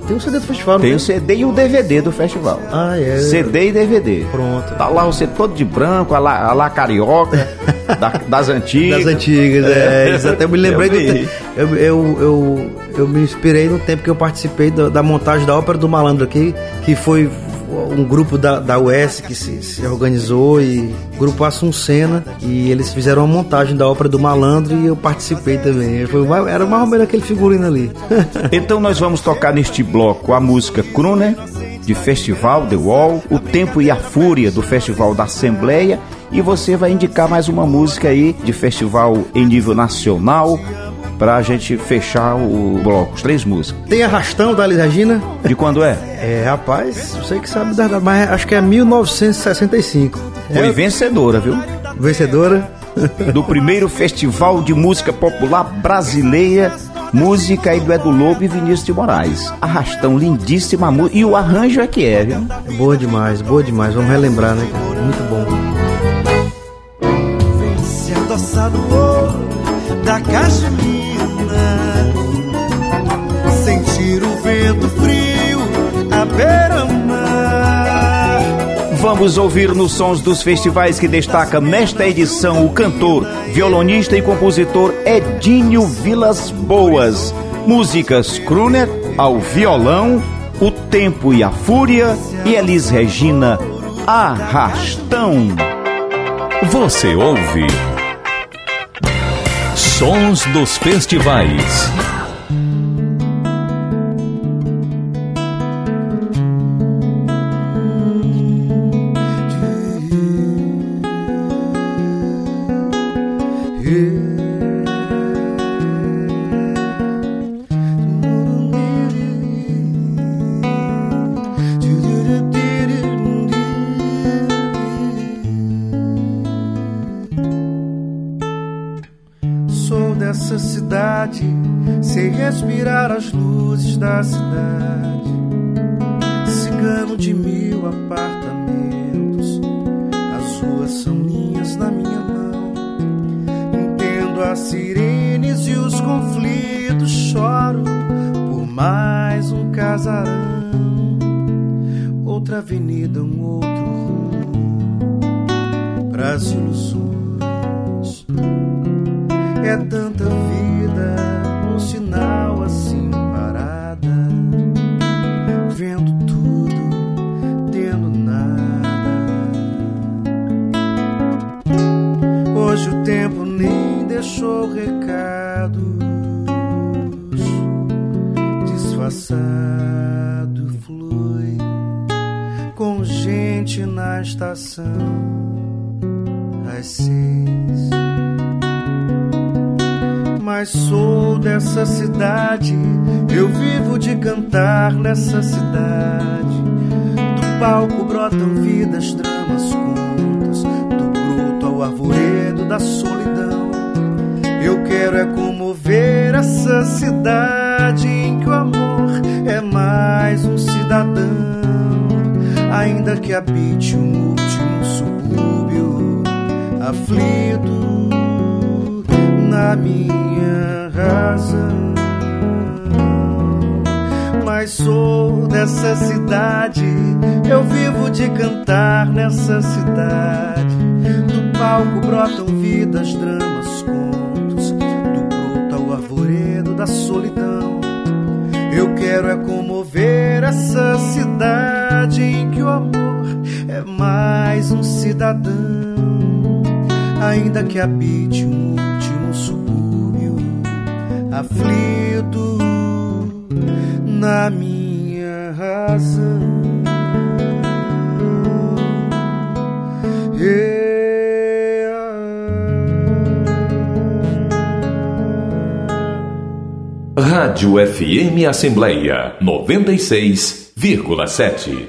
Tem o C D do festival, não tem? Tem o C D e o D V D do festival. Ah, é. C D e D V D. Pronto. Tá lá você todo de branco, a lá, a lá carioca, da, das antigas. Das antigas, é. é até me lembrei eu, do te... eu, eu, eu, eu me inspirei no tempo que eu participei da, da montagem da Ópera do Malandro aqui, que foi um grupo da, da U S que se, se organizou, e grupo Assuncena, e eles fizeram uma montagem da Ópera do Malandro e eu participei também. Foi uma, era mais ou menos aquele figurino ali. Então nós vamos tocar neste bloco a música Crooner, de Festival The Wall, O Tempo e a Fúria, do Festival da Assembleia, e você vai indicar mais uma música aí de festival em nível nacional, pra gente fechar o bloco, as três músicas. Tem Arrastão, da Elis Regina. De quando é? É, rapaz, eu sei que sabe da, mas acho que é mil novecentos e sessenta e cinco. Foi é, vencedora, viu? Vencedora. Do primeiro Festival de Música Popular Brasileira, música aí do Edu Lobo e Vinícius de Moraes. Arrastão, lindíssima música. E o arranjo é que é, viu? É boa demais, boa demais. Vamos relembrar, né? Muito bom. Vem se adoçar no ouro da cachoeira, sentir o vento frio à beira-mar. Vamos ouvir nos sons dos festivais que destaca nesta edição o cantor, violonista e compositor Edinho Vilas Boas. Músicas Crooner ao violão, O Tempo e a Fúria, e Elis Regina, Arrastão. Você ouve Sons dos Festivais. Dessa cidade, sei respirar as luzes da cidade. Cigano de mil apartamentos, as ruas são linhas na minha mão. Entendo as sirenes e os conflitos, choro por mais um casarão. Outra avenida, um outro rumo pras ilusões. É tanta vida, um sinal assim parada, vendo tudo, tendo nada. Hoje o tempo nem deixou recados, disfarçado flui, com gente na estação, às seis. Mas sou dessa cidade, eu vivo de cantar nessa cidade. Do palco brotam vidas, dramas, contos, do bruto ao arvoredo da solidão. Eu quero é comover essa cidade em que o amor é mais um cidadão, ainda que habite um último subúrbio aflito na minha razão. Mas sou dessa cidade, eu vivo de cantar nessa cidade. Do palco brotam vidas, dramas, contos, do broto ao arvoredo da solidão. Eu quero é comover essa cidade em que o amor é mais um cidadão, ainda que habite um último subúrbio aflito na minha razão. Yeah. Rádio F M Assembleia noventa e seis vírgula sete.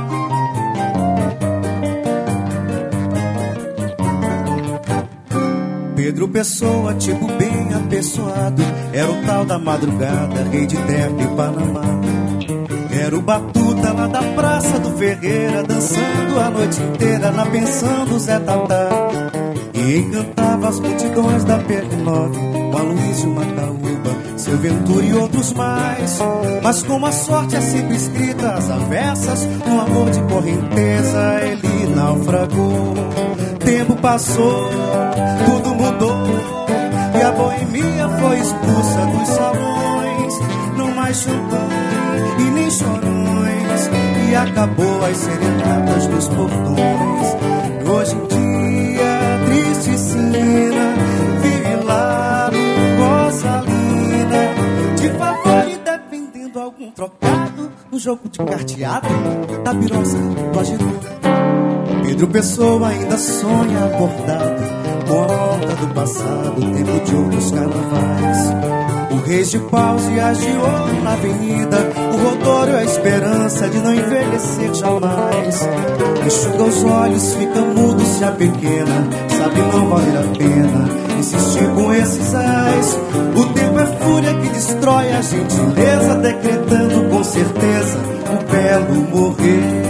Pedro Pessoa, tipo bem apessoado, era o tal da madrugada, rei de terra e Panamá. Era o Batuta lá da Praça do Ferreira, dançando a noite inteira na pensão do Zé Tatá. E encantava as multidões da P R nove, o Aloysio Macaúba, seu Ventura e outros mais. Mas como a sorte é sempre escrita às avessas, no amor de correnteza ele naufragou. Tempo passou, tudo mudou, e a boemia foi expulsa dos salões. Não mais champanhe e nem chorões, e acabou as serenatas dos portões. E hoje em dia, triste sina, vive lá no Rosalina, de favor e defendendo algum trocado no jogo de carteado da Pirosa do Agirô. Pedro Pessoa ainda sonha acordado com a volta do passado, tempo de outros carnavais. O Reis de Paus e as de ouro na avenida, o Rodório é a esperança de não envelhecer jamais. Enxuga os olhos, fica mudo se a pequena sabe não valer a pena insistir com esses ais. O tempo é fúria que destrói a gentileza, decretando com certeza o belo morrer.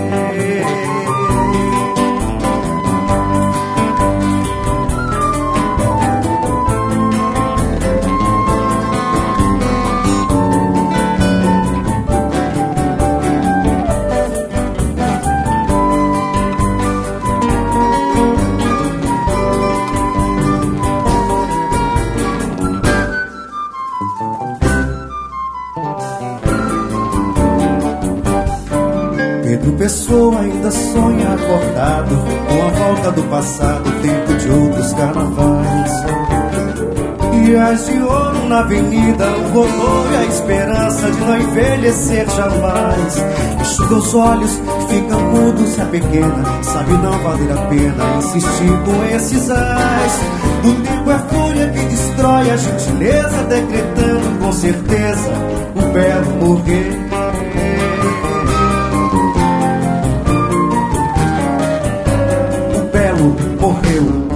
Pessoa ainda sonha acordado com a volta do passado, tempo de outros carnavais. E as de ouro na avenida, o valor e a esperança de não envelhecer jamais. Enxuga os olhos, fica mudo se a pequena sabe não valer a pena insistir com esses ais. O tempo é fúria que destrói a gentileza, decretando com certeza o belo morrer. Morreu.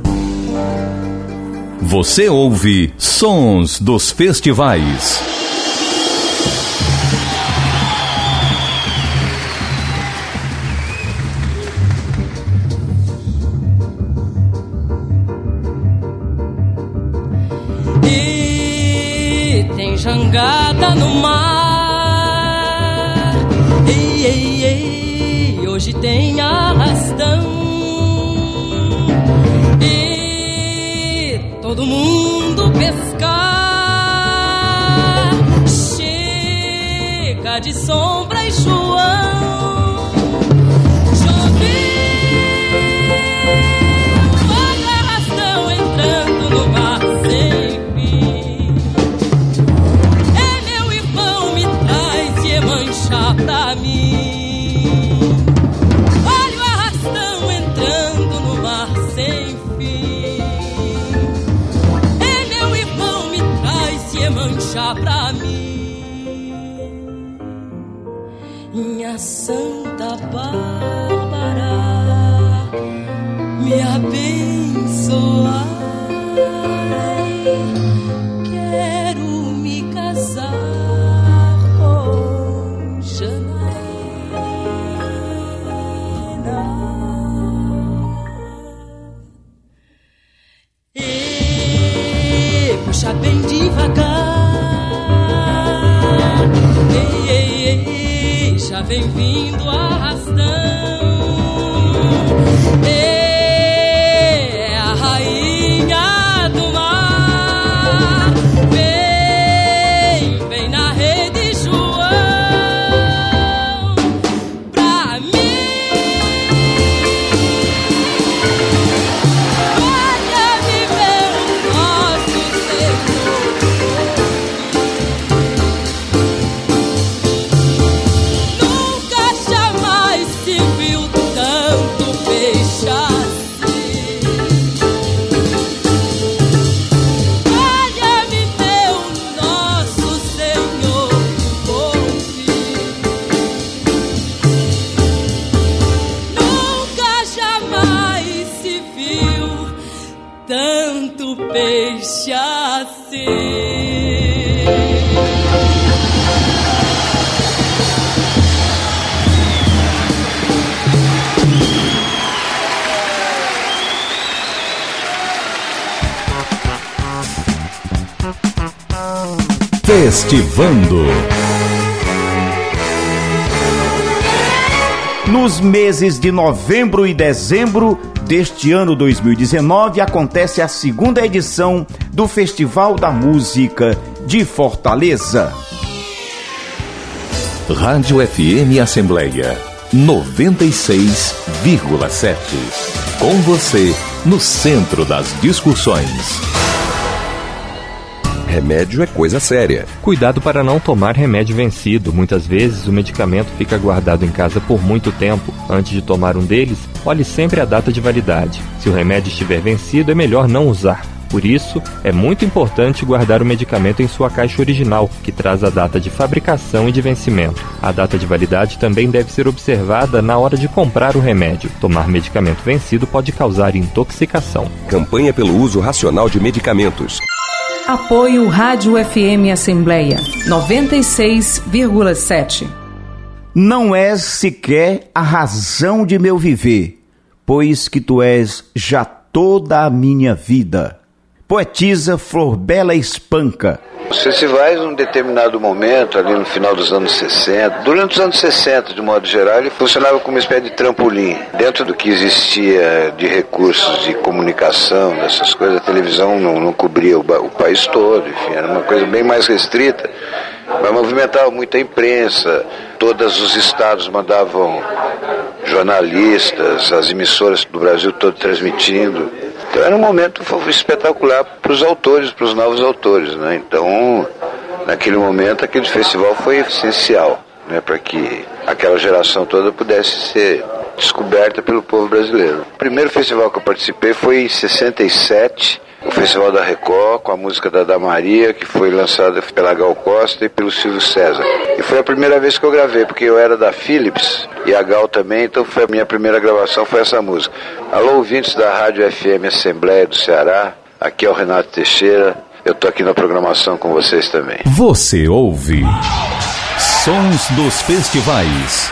Você ouve Sons dos Festivais. E tem jangada no mar. Ei, ei, ei, hoje tem arrastão. Todo mundo pescar, chega de Sombra e João. Choveu, olha arrastão entrando no mar sem fim. É meu irmão, me traz Iemanjá pra mim. Olha o arrastão entrando no mar sem fim. Iemanjá pra mim, minha Santa Bárbara, me abençoai. Quero me casar com Janaína. E puxa bem devagar. Ei, ei, ei, já vem vindo arrastão. É a rainha do mar. Vem, vem na rede, João. Pra mim, olha-me, meu nosso Senhor. Nunca jamais Festivando. Nos meses de novembro e dezembro deste ano dois mil e dezenove, acontece a segunda edição do Festival da Música de Fortaleza. Rádio F M Assembleia noventa e seis vírgula sete. Com você, no centro das discussões. Remédio é coisa séria. Cuidado para não tomar remédio vencido. Muitas vezes o medicamento fica guardado em casa por muito tempo. Antes de tomar um deles, olhe sempre a data de validade. Se o remédio estiver vencido, é melhor não usar. Por isso, é muito importante guardar o medicamento em sua caixa original, que traz a data de fabricação e de vencimento. A data de validade também deve ser observada na hora de comprar o remédio. Tomar medicamento vencido pode causar intoxicação. Campanha pelo uso racional de medicamentos. Apoio Rádio F M Assembleia noventa e seis vírgula sete. Não és sequer a razão de meu viver, pois que tu és já toda a minha vida. Poetisa Florbela Espanca. Os festivais, num determinado momento, ali no final dos anos sessenta, durante os anos sessenta, de modo geral, ele funcionava como uma espécie de trampolim. Dentro do que existia de recursos de comunicação, dessas coisas, a televisão não, não cobria o, o país todo, enfim, era uma coisa bem mais restrita, mas movimentava muita imprensa, todos os estados mandavam jornalistas, as emissoras do Brasil todo transmitindo. Então era um momento espetacular para os autores, para os novos autores, né? Então, naquele momento, aquele festival foi essencial, né, para que aquela geração toda pudesse ser descoberta pelo povo brasileiro. O primeiro festival que eu participei foi em sessenta e sete, o Festival da Record, com a música da Da Maria, que foi lançada pela Gal Costa e pelo Silvio César. E foi a primeira vez que eu gravei, porque eu era da Philips e a Gal também, então foi a minha primeira gravação, foi essa música. Alô, ouvintes da Rádio F M Assembleia do Ceará, aqui é o Renato Teixeira, eu tô aqui na programação com vocês também. Você ouve Sons dos Festivais.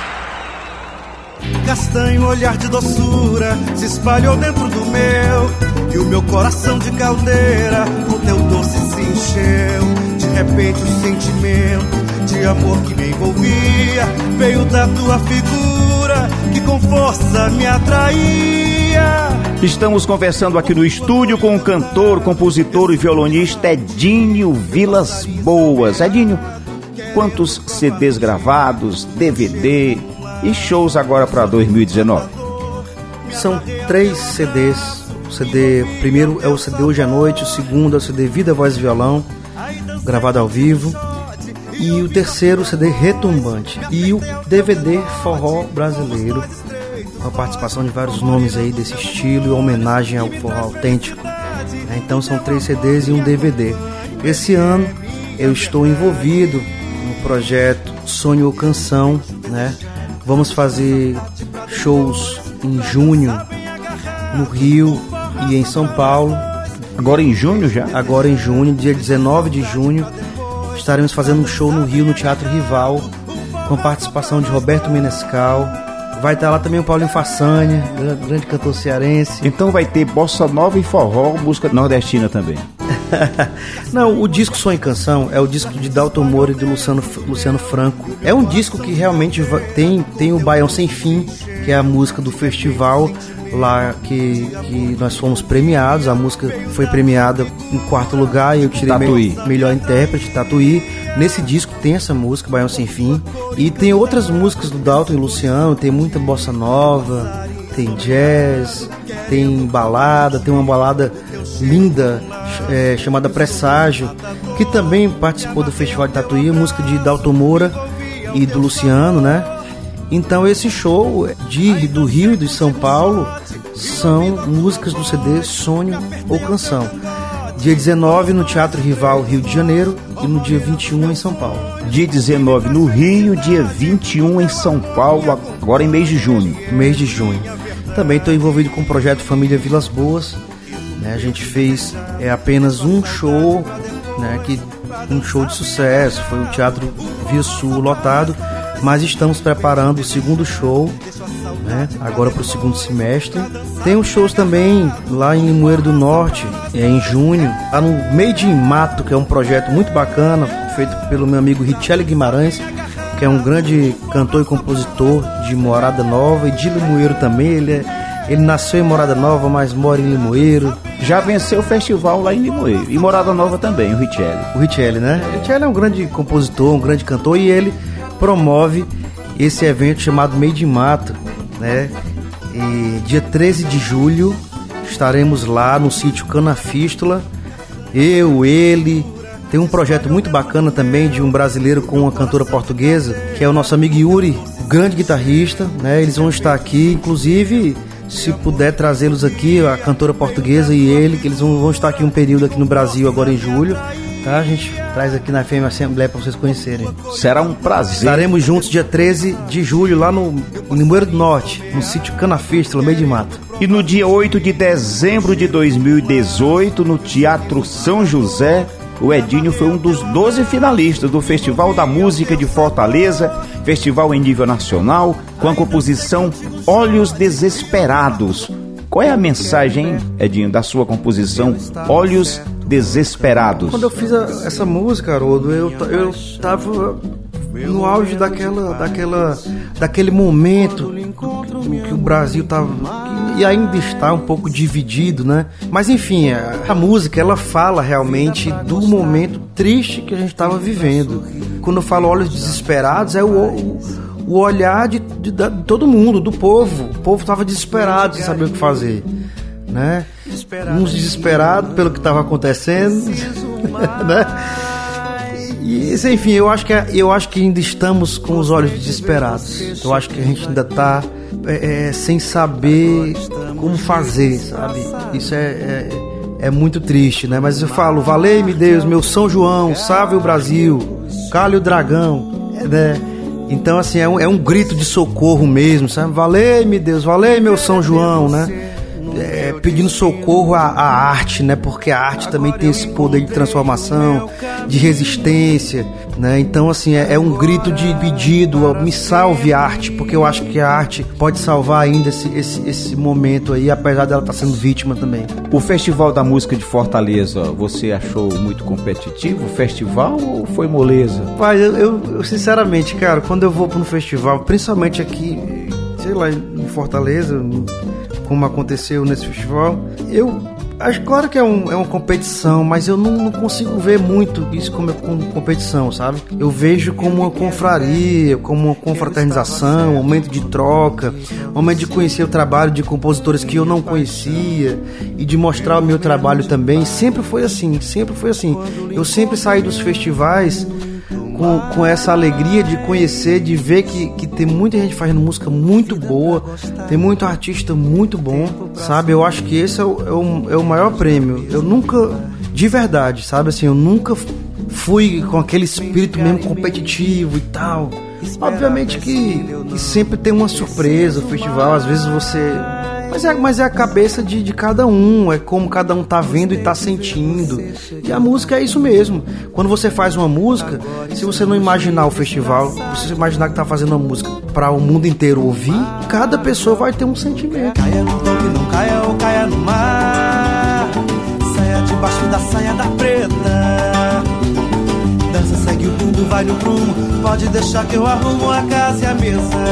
Castanho, olhar de doçura se espalhou dentro do meu, e o meu coração de caldeira com teu doce se encheu. De repente o sentimento de amor que me envolvia veio da tua figura que com força me atraía. Estamos conversando aqui no estúdio com o cantor, compositor e violonista Edinho Vilas Boas. Edinho, quantos C Ds gravados, D V D e shows agora para dois mil e dezenove? São três C Ds. O C D primeiro é o C D Hoje à Noite, o segundo é o C D Vida, Voz e Violão, gravado ao vivo, e o terceiro, o C D Retumbante, e o D V D Forró Brasileiro, com a participação de vários nomes aí desse estilo e homenagem ao forró autêntico. Então são três C Ds e um D V D. Esse ano eu estou envolvido no projeto Sonho ou Canção, né? Vamos fazer shows em junho no Rio e em São Paulo. Agora em junho já? Agora em junho, dia dezenove de junho, estaremos fazendo um show no Rio, no Teatro Rival, com participação de Roberto Menescal. Vai estar lá também o Paulinho Façanha, grande cantor cearense. Então vai ter bossa nova e forró, música nordestina também. Não, o disco Sonho e Canção é o disco de Dalton Moura e de Luciano, Luciano Franco. É um disco que realmente tem, tem o Baião Sem Fim, que é a música do festival lá que, que nós fomos premiados. A música foi premiada em quarto lugar e eu tirei me, melhor intérprete, Tatuí. Nesse disco tem essa música, Baião Sem Fim, e tem outras músicas do Dalton e Luciano, tem muita bossa nova, tem jazz, tem balada, tem uma balada linda é, chamada Presságio, que também participou do Festival de Tatuí, música de Dalton Moura e do Luciano, né? Então esse show de, do Rio e de São Paulo são músicas do C D Sonho ou Canção. Dia dezenove no Teatro Rival, Rio de Janeiro, e no dia vinte e um em São Paulo. Dia dezenove no Rio, dia vinte e um em São Paulo, agora em mês de junho. Mês de junho. Também estou envolvido com o projeto Família Vilas Boas, né? A gente fez é, apenas um show, né, que, um show de sucesso, foi o Teatro Via Sul lotado, mas estamos preparando o segundo show, né, agora para o segundo semestre. Tem os shows também lá em Limoeiro do Norte, é, em junho, lá no Made in Mato, que é um projeto muito bacana, feito pelo meu amigo Richelle Guimarães, que é um grande cantor e compositor de Morada Nova e de Limoeiro também. Ele, é, ele nasceu em Morada Nova, mas mora em Limoeiro. Já venceu o festival lá em Limoeiro. E Morada Nova também, o Richelle. O Richelle, né? O Richelle é um grande compositor, um grande cantor, e ele promove esse evento chamado Meio de Mato, né? E dia treze de julho estaremos lá no sítio Canafístula. Eu, ele... Tem um projeto muito bacana também de um brasileiro com uma cantora portuguesa, que é o nosso amigo Yuri, grande guitarrista, né? Eles vão estar aqui, inclusive, se puder trazê-los aqui, a cantora portuguesa e ele, que eles vão, vão estar aqui um período aqui no Brasil agora em julho, tá? A gente traz aqui na F M Assembleia para vocês conhecerem. Será um prazer. Estaremos juntos dia treze de julho lá no Limoeiro do Norte, no sítio Canafístula, Meio de Mato. E no dia oito de dezembro de dois mil e dezoito, no Teatro São José, o Edinho foi um dos doze finalistas do Festival da Música de Fortaleza, festival em nível nacional, com a composição Olhos Desesperados. Qual é a mensagem, Edinho, da sua composição Olhos Desesperados? Quando eu fiz a, essa música, Haroldo, eu, eu tava no auge daquela, daquela, daquele momento que, que o Brasil tava... e ainda está um pouco dividido, né? Mas enfim, a, a música, ela fala realmente do momento triste que a gente estava vivendo. Quando eu falo Olhos Desesperados, é o, o, o olhar de, de, de todo mundo, do povo. O povo estava desesperado sem saber o que fazer, né? Uns desesperados pelo que estava acontecendo, né? E, enfim, eu acho, que, eu acho que ainda estamos com os olhos desesperados. Eu acho que a gente ainda está é, é, sem saber como fazer, sabe? Isso é, é, é muito triste, né? Mas eu falo, valei-me Deus, meu São João, salve o Brasil, cale o dragão, né? Então, assim, é um, é um grito de socorro mesmo, sabe? Valei-me Deus, valei meu São João, né? É, pedindo socorro à, à arte, né? Porque a arte também tem esse poder de transformação, de resistência, né? Então, assim, é, é um grito de pedido, me salve arte, porque eu acho que a arte pode salvar ainda esse, esse, esse momento aí, apesar dela estar sendo vítima também. O Festival da Música de Fortaleza, você achou muito competitivo o festival ou foi moleza? Pai, eu, eu, eu sinceramente, cara, quando eu vou para um festival, principalmente aqui, sei lá, em Fortaleza, como aconteceu nesse festival, eu acho, claro que é, um, é uma competição, mas eu não, não consigo ver muito isso como, como competição, sabe? Eu vejo como uma confraria, como uma confraternização, um momento de troca, um momento de conhecer o trabalho de compositores que eu não conhecia e de mostrar o meu trabalho também. Sempre foi assim, sempre foi assim. Eu sempre saí dos festivais Com, com essa alegria de conhecer, de ver que, que tem muita gente fazendo música muito boa, tem muito artista muito bom, sabe? Eu acho que esse é o, é o, é o maior prêmio. Eu nunca, de verdade, sabe? Assim, eu nunca fui com aquele espírito mesmo competitivo e tal. Obviamente que, que sempre tem uma surpresa o festival, às vezes você... Mas é, mas é a cabeça de, de cada um, é como cada um tá vendo e tá sentindo. E a música é isso mesmo. Quando você faz uma música, se você não imaginar o festival, se você imaginar que tá fazendo uma música para o mundo inteiro ouvir, cada pessoa vai ter um sentimento. Caia no toque, não caia ou caia no mar. Saia debaixo da saia da preta. Dança, segue o mundo, vai no prumo. Pode deixar que eu arrumo a casa e a mesa.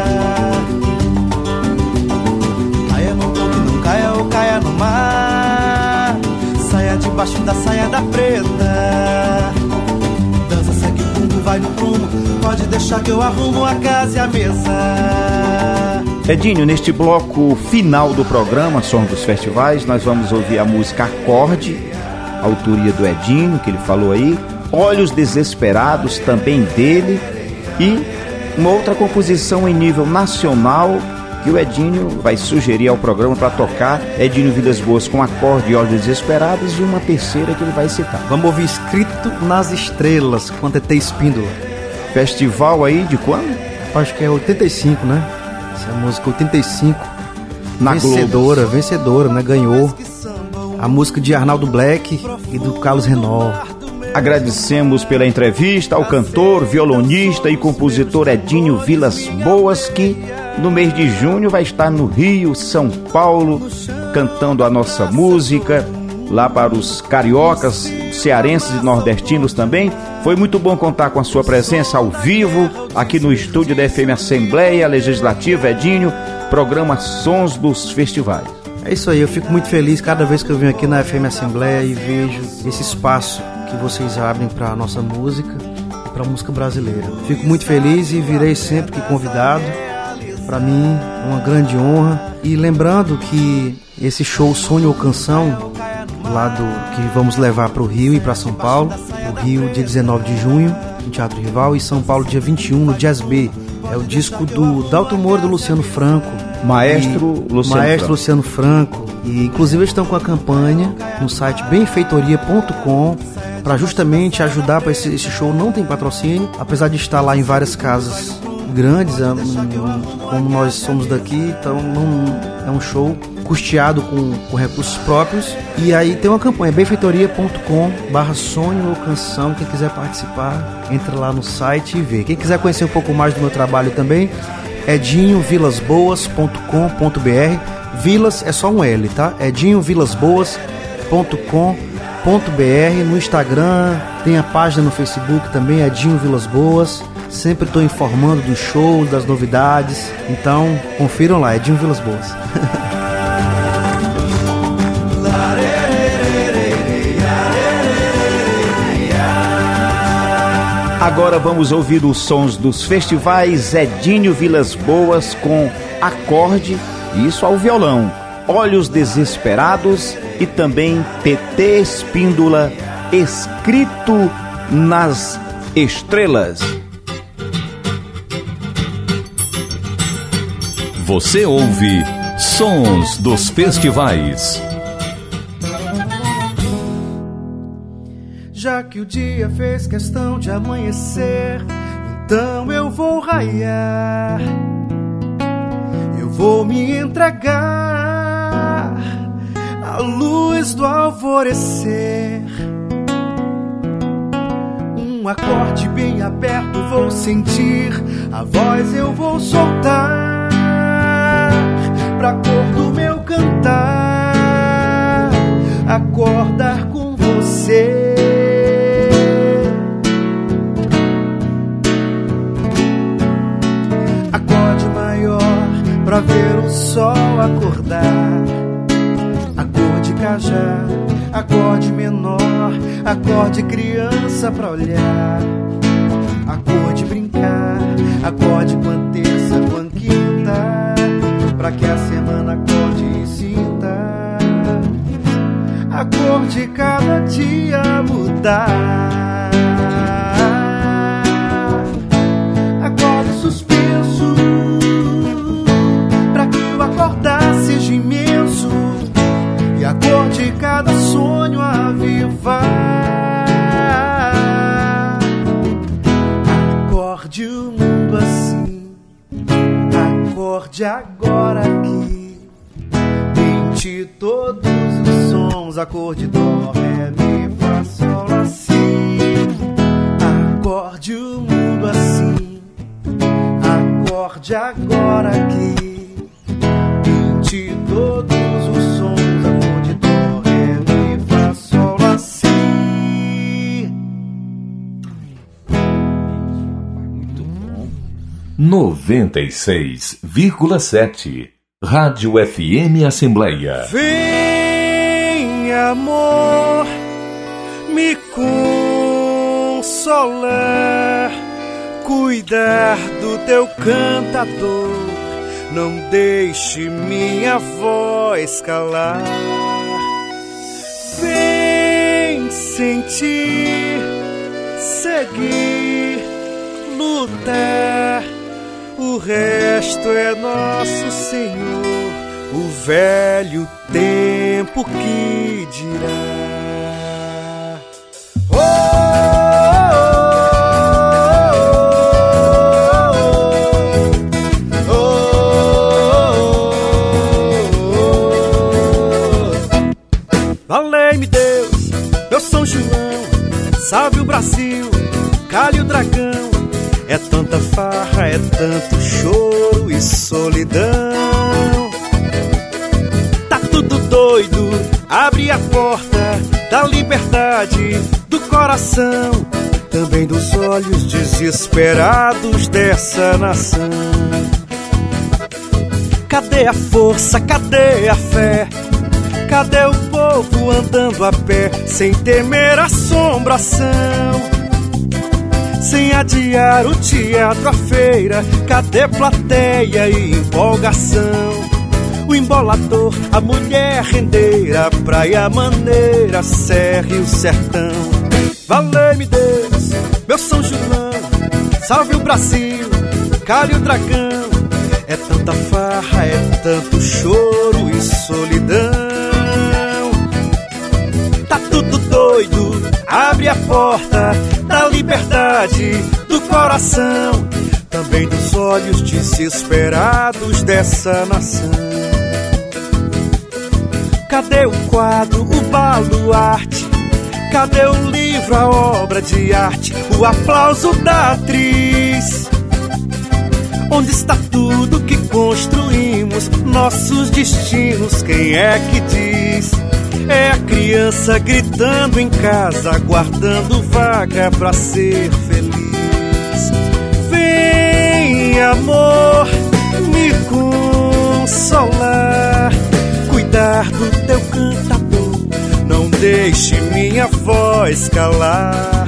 Caia ou caia no mar. Saia debaixo da saia da preta. Dança, segue o mundo, vai no prumo. Pode deixar que eu arrumo a casa e a mesa. Edinho, neste bloco final do programa Som dos Festivais, nós vamos ouvir a música Acorde, autoria do Edinho, que ele falou aí, Olhos Desesperados, também dele, e uma outra composição em nível nacional que o Edinho vai sugerir ao programa para tocar, Edinho Vilas Boas com Acorde e Olhos Desesperados, e uma terceira que ele vai citar. Vamos ouvir Escrito nas Estrelas, com T T Espíndola. Festival aí de quando? Acho que é oitenta e cinco, né? Essa música oitenta e cinco. Na vencedora, Globo. vencedora, né? Ganhou a música de Arnaldo Black e do Carlos Renol. Agradecemos pela entrevista ao cantor, violonista e compositor Edinho Vilas Boas, que no mês de junho vai estar no Rio, São Paulo, cantando a nossa música lá para os cariocas, cearenses e nordestinos também. Foi muito bom contar com a sua presença ao vivo, aqui no estúdio da F M Assembleia Legislativa, Edinho, programa Sons dos Festivais. É isso aí, eu fico muito feliz cada vez que eu venho aqui na F M Assembleia e vejo esse espaço que vocês abrem para a nossa música e para a música brasileira. Fico muito feliz e virei sempre que convidado. Para mim é uma grande honra. E lembrando que esse show Sonho ou Canção, lá do que vamos levar para o Rio e para São Paulo, o Rio dia dezenove de junho no Teatro Rival e São Paulo dia vinte e um no Jazz B. É o disco do Dalton Moura e do Luciano Franco. Maestro e, Luciano Maestro Franco. Luciano Franco. E inclusive eles estão com a campanha no site benfeitoria ponto com para justamente ajudar para esse, esse show. Não tem patrocínio, apesar de estar lá em várias casas grandes, como nós somos daqui, então não, é um show custeado com, com recursos próprios. E aí tem uma campanha, benfeitoria ponto com barra sonho ou canção. Quem quiser participar, entra lá no site e vê. Quem quiser conhecer um pouco mais do meu trabalho também, edinho vilas boas ponto com ponto br. Vilas é só um L, tá? edinho vilas boas ponto com ponto br. No Instagram, tem a página no Facebook também, Edinho Vilas Boas. Sempre estou informando dos shows, das novidades. Então, confiram lá, Edinho Vilas Boas. Agora vamos ouvir os sons dos festivais. Edinho Vilas Boas com acorde, isso ao violão, Olhos Desesperados e também T T Espíndola, Escrito nas Estrelas. Você ouve Sons dos Festivais. Já que o dia fez questão de amanhecer, então eu vou raiar. Eu vou me entregar à luz do alvorecer. Um acorde bem aberto vou sentir, a voz eu vou soltar. Pra cor do meu cantar, acordar com você. Acorde maior pra ver o sol acordar. Acorde cajá, acorde menor, acorde criança pra olhar. Acorde brincar, acorde com a terça, com a quinta, pra que a semana acorde e sinta a cor de cada dia mudar. Acorde suspenso, pra que o acordar seja imenso e a cor de cada sonho avivar. Acorde o mundo assim, acorde agora aqui, pinte todos os sons, acorde dó, ré, mi, fá, sol, lá, si. Acorde o mundo assim, acorde agora aqui, pinte todos os sons, acorde dó, ré, mi, fá, sol, lá, si. noventa e seis vírgula sete Rádio F M Assembleia. Vem, amor, me consolar, cuidar do teu cantador, não deixe minha voz calar. Vem sentir, seguir, lutar. O resto é nosso Senhor, o velho tempo que dirá. Oh, oh, oh, oh, oh. Valei-me Deus, meu São João, salve o Brasil, cale o dragão. É tanta farra, é tanto choro e solidão. Tá tudo doido, abre a porta, liberdade do coração, também dos olhos desesperados dessa nação. Cadê a força, cadê a fé? Cadê o povo andando a pé, sem temer assombração? Sem adiar o teatro, a feira, cadê plateia e empolgação? O embolador, a mulher rendeira, a praia maneira, serra e o sertão. Valei-me Deus, meu São João, salve o Brasil, cale o dragão. É tanta farra, é tanto choro e solidão. Tá tudo doido, abre a porta da liberdade do coração, também dos olhos desesperados dessa nação. Cadê o quadro, o baluarte? Cadê o livro, a obra de arte? O aplauso da atriz? Onde está tudo que construímos? Nossos destinos, quem é que diz? É a criança gritando em casa, aguardando vaga pra ser feliz. Vem, amor, me consolar, cuidar do teu cantador, não deixe minha voz calar.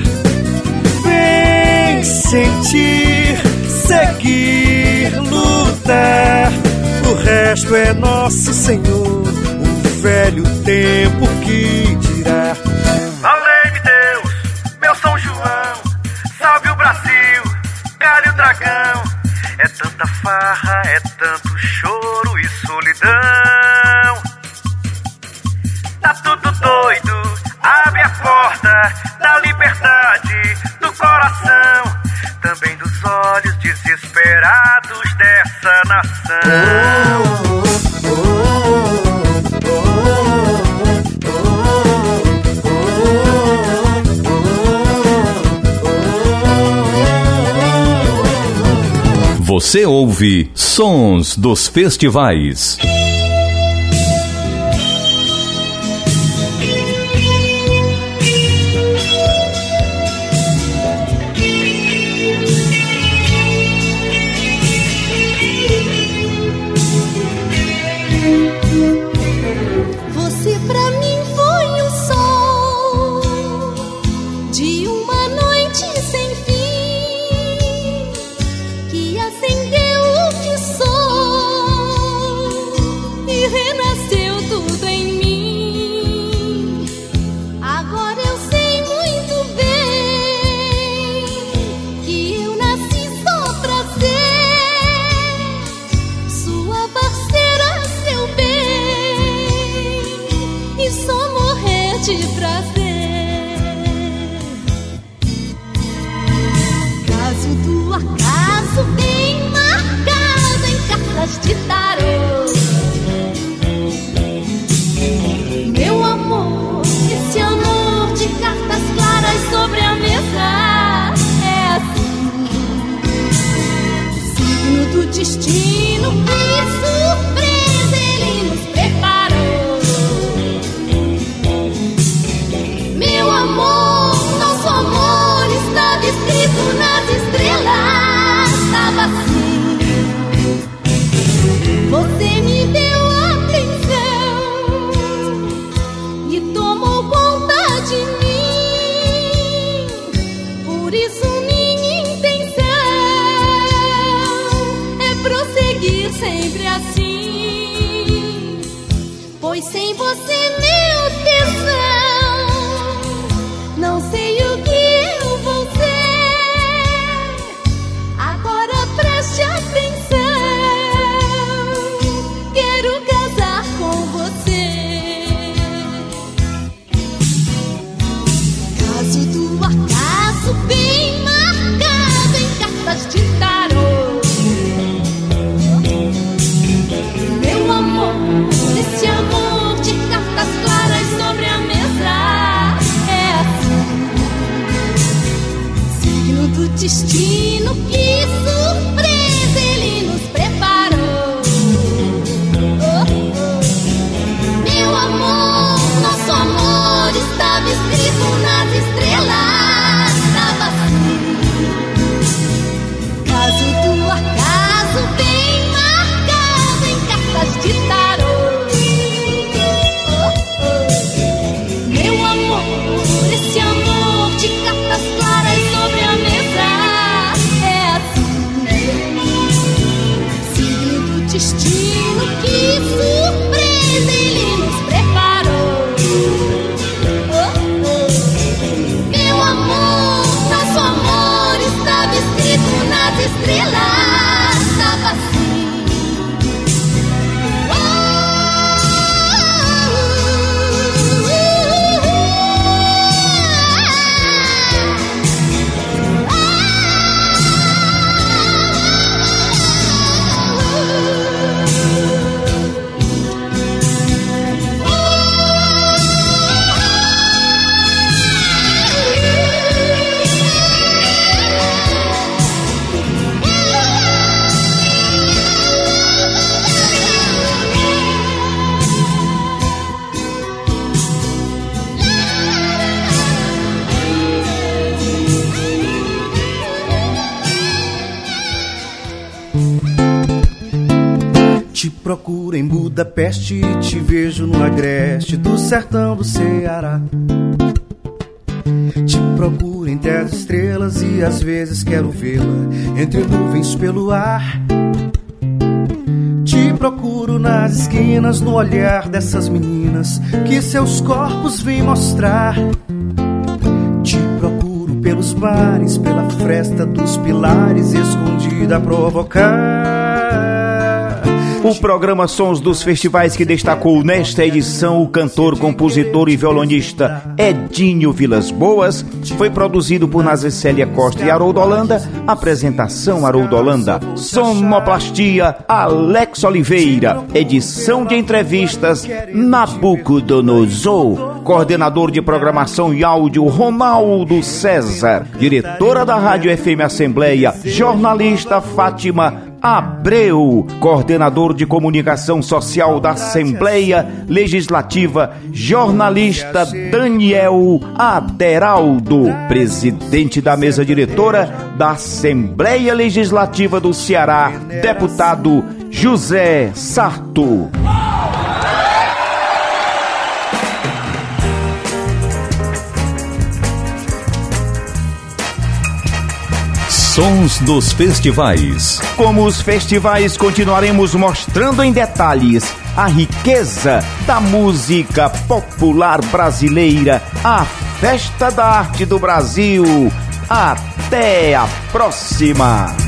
Vem sentir, seguir, lutar, o resto é nosso Senhor, o velho tempo que dirá. Valei-me Deus, meu São João, salve o Brasil, cale o dragão. É tanta farra, é tanto choro e solidão. Tá tudo doido, abre a porta da liberdade do coração, também dos olhos desesperados dessa nação. Você ouve Sons dos Festivais. Você pra mim foi o sol de uma noite sem fim, que acendeu o que sou e renasceu tudo em mim. Agora eu sei muito bem que eu nasci só pra ser sua parceira, seu bem, e só morrer de prazer. Caso do acaso bem marcado em cartas de tarô, meu amor, esse amor de cartas claras sobre a mesa é assim, signo do destino, que surpresa ele nos preparou. Meu amor, nosso amor estava escrito nas estrelas, estava assim. Você me deu atenção e tomou conta de mim, por isso minha intenção é prosseguir sempre assim, pois sem você, meu tesão, não sei o que eu vou ser. Agora preste atenção, quero casar com você. Caso do acaso bem marcado em cartas de tarô, meu amor, esse amor de cartas claras sobre a mesa é assim, signo do destino, que surpresa ele nos preparou. Oh, oh. Meu amor, nosso amor estava escrito na estrelas tava assim. Te procuro em Budapeste, te vejo no agreste do sertão do Ceará. Te procuro entre as estrelas e às vezes quero vê-la entre nuvens pelo ar. Te procuro nas esquinas, no olhar dessas meninas que seus corpos vêm mostrar. Te procuro pelos bares, pela fresta dos pilares, escondida a provocar. O programa Sons dos Festivais que destacou nesta edição o cantor, compositor e violonista Edinho Vilas Boas foi produzido por Nazicélia Costa e Haroldo Holanda. Apresentação Haroldo Holanda. Sonoplastia Alex Oliveira. Edição de entrevistas Nabucodonosor. Coordenador de programação e áudio Ronaldo César. Diretora da Rádio F M Assembleia, jornalista Fátima Abreu, coordenador de comunicação social da Assembleia Legislativa, jornalista Daniel Aderaldo, presidente da mesa diretora da Assembleia Legislativa do Ceará, deputado José Sarto. Sons dos Festivais. Como os festivais, continuaremos mostrando em detalhes a riqueza da música popular brasileira, a Festa da Arte do Brasil. Até a próxima!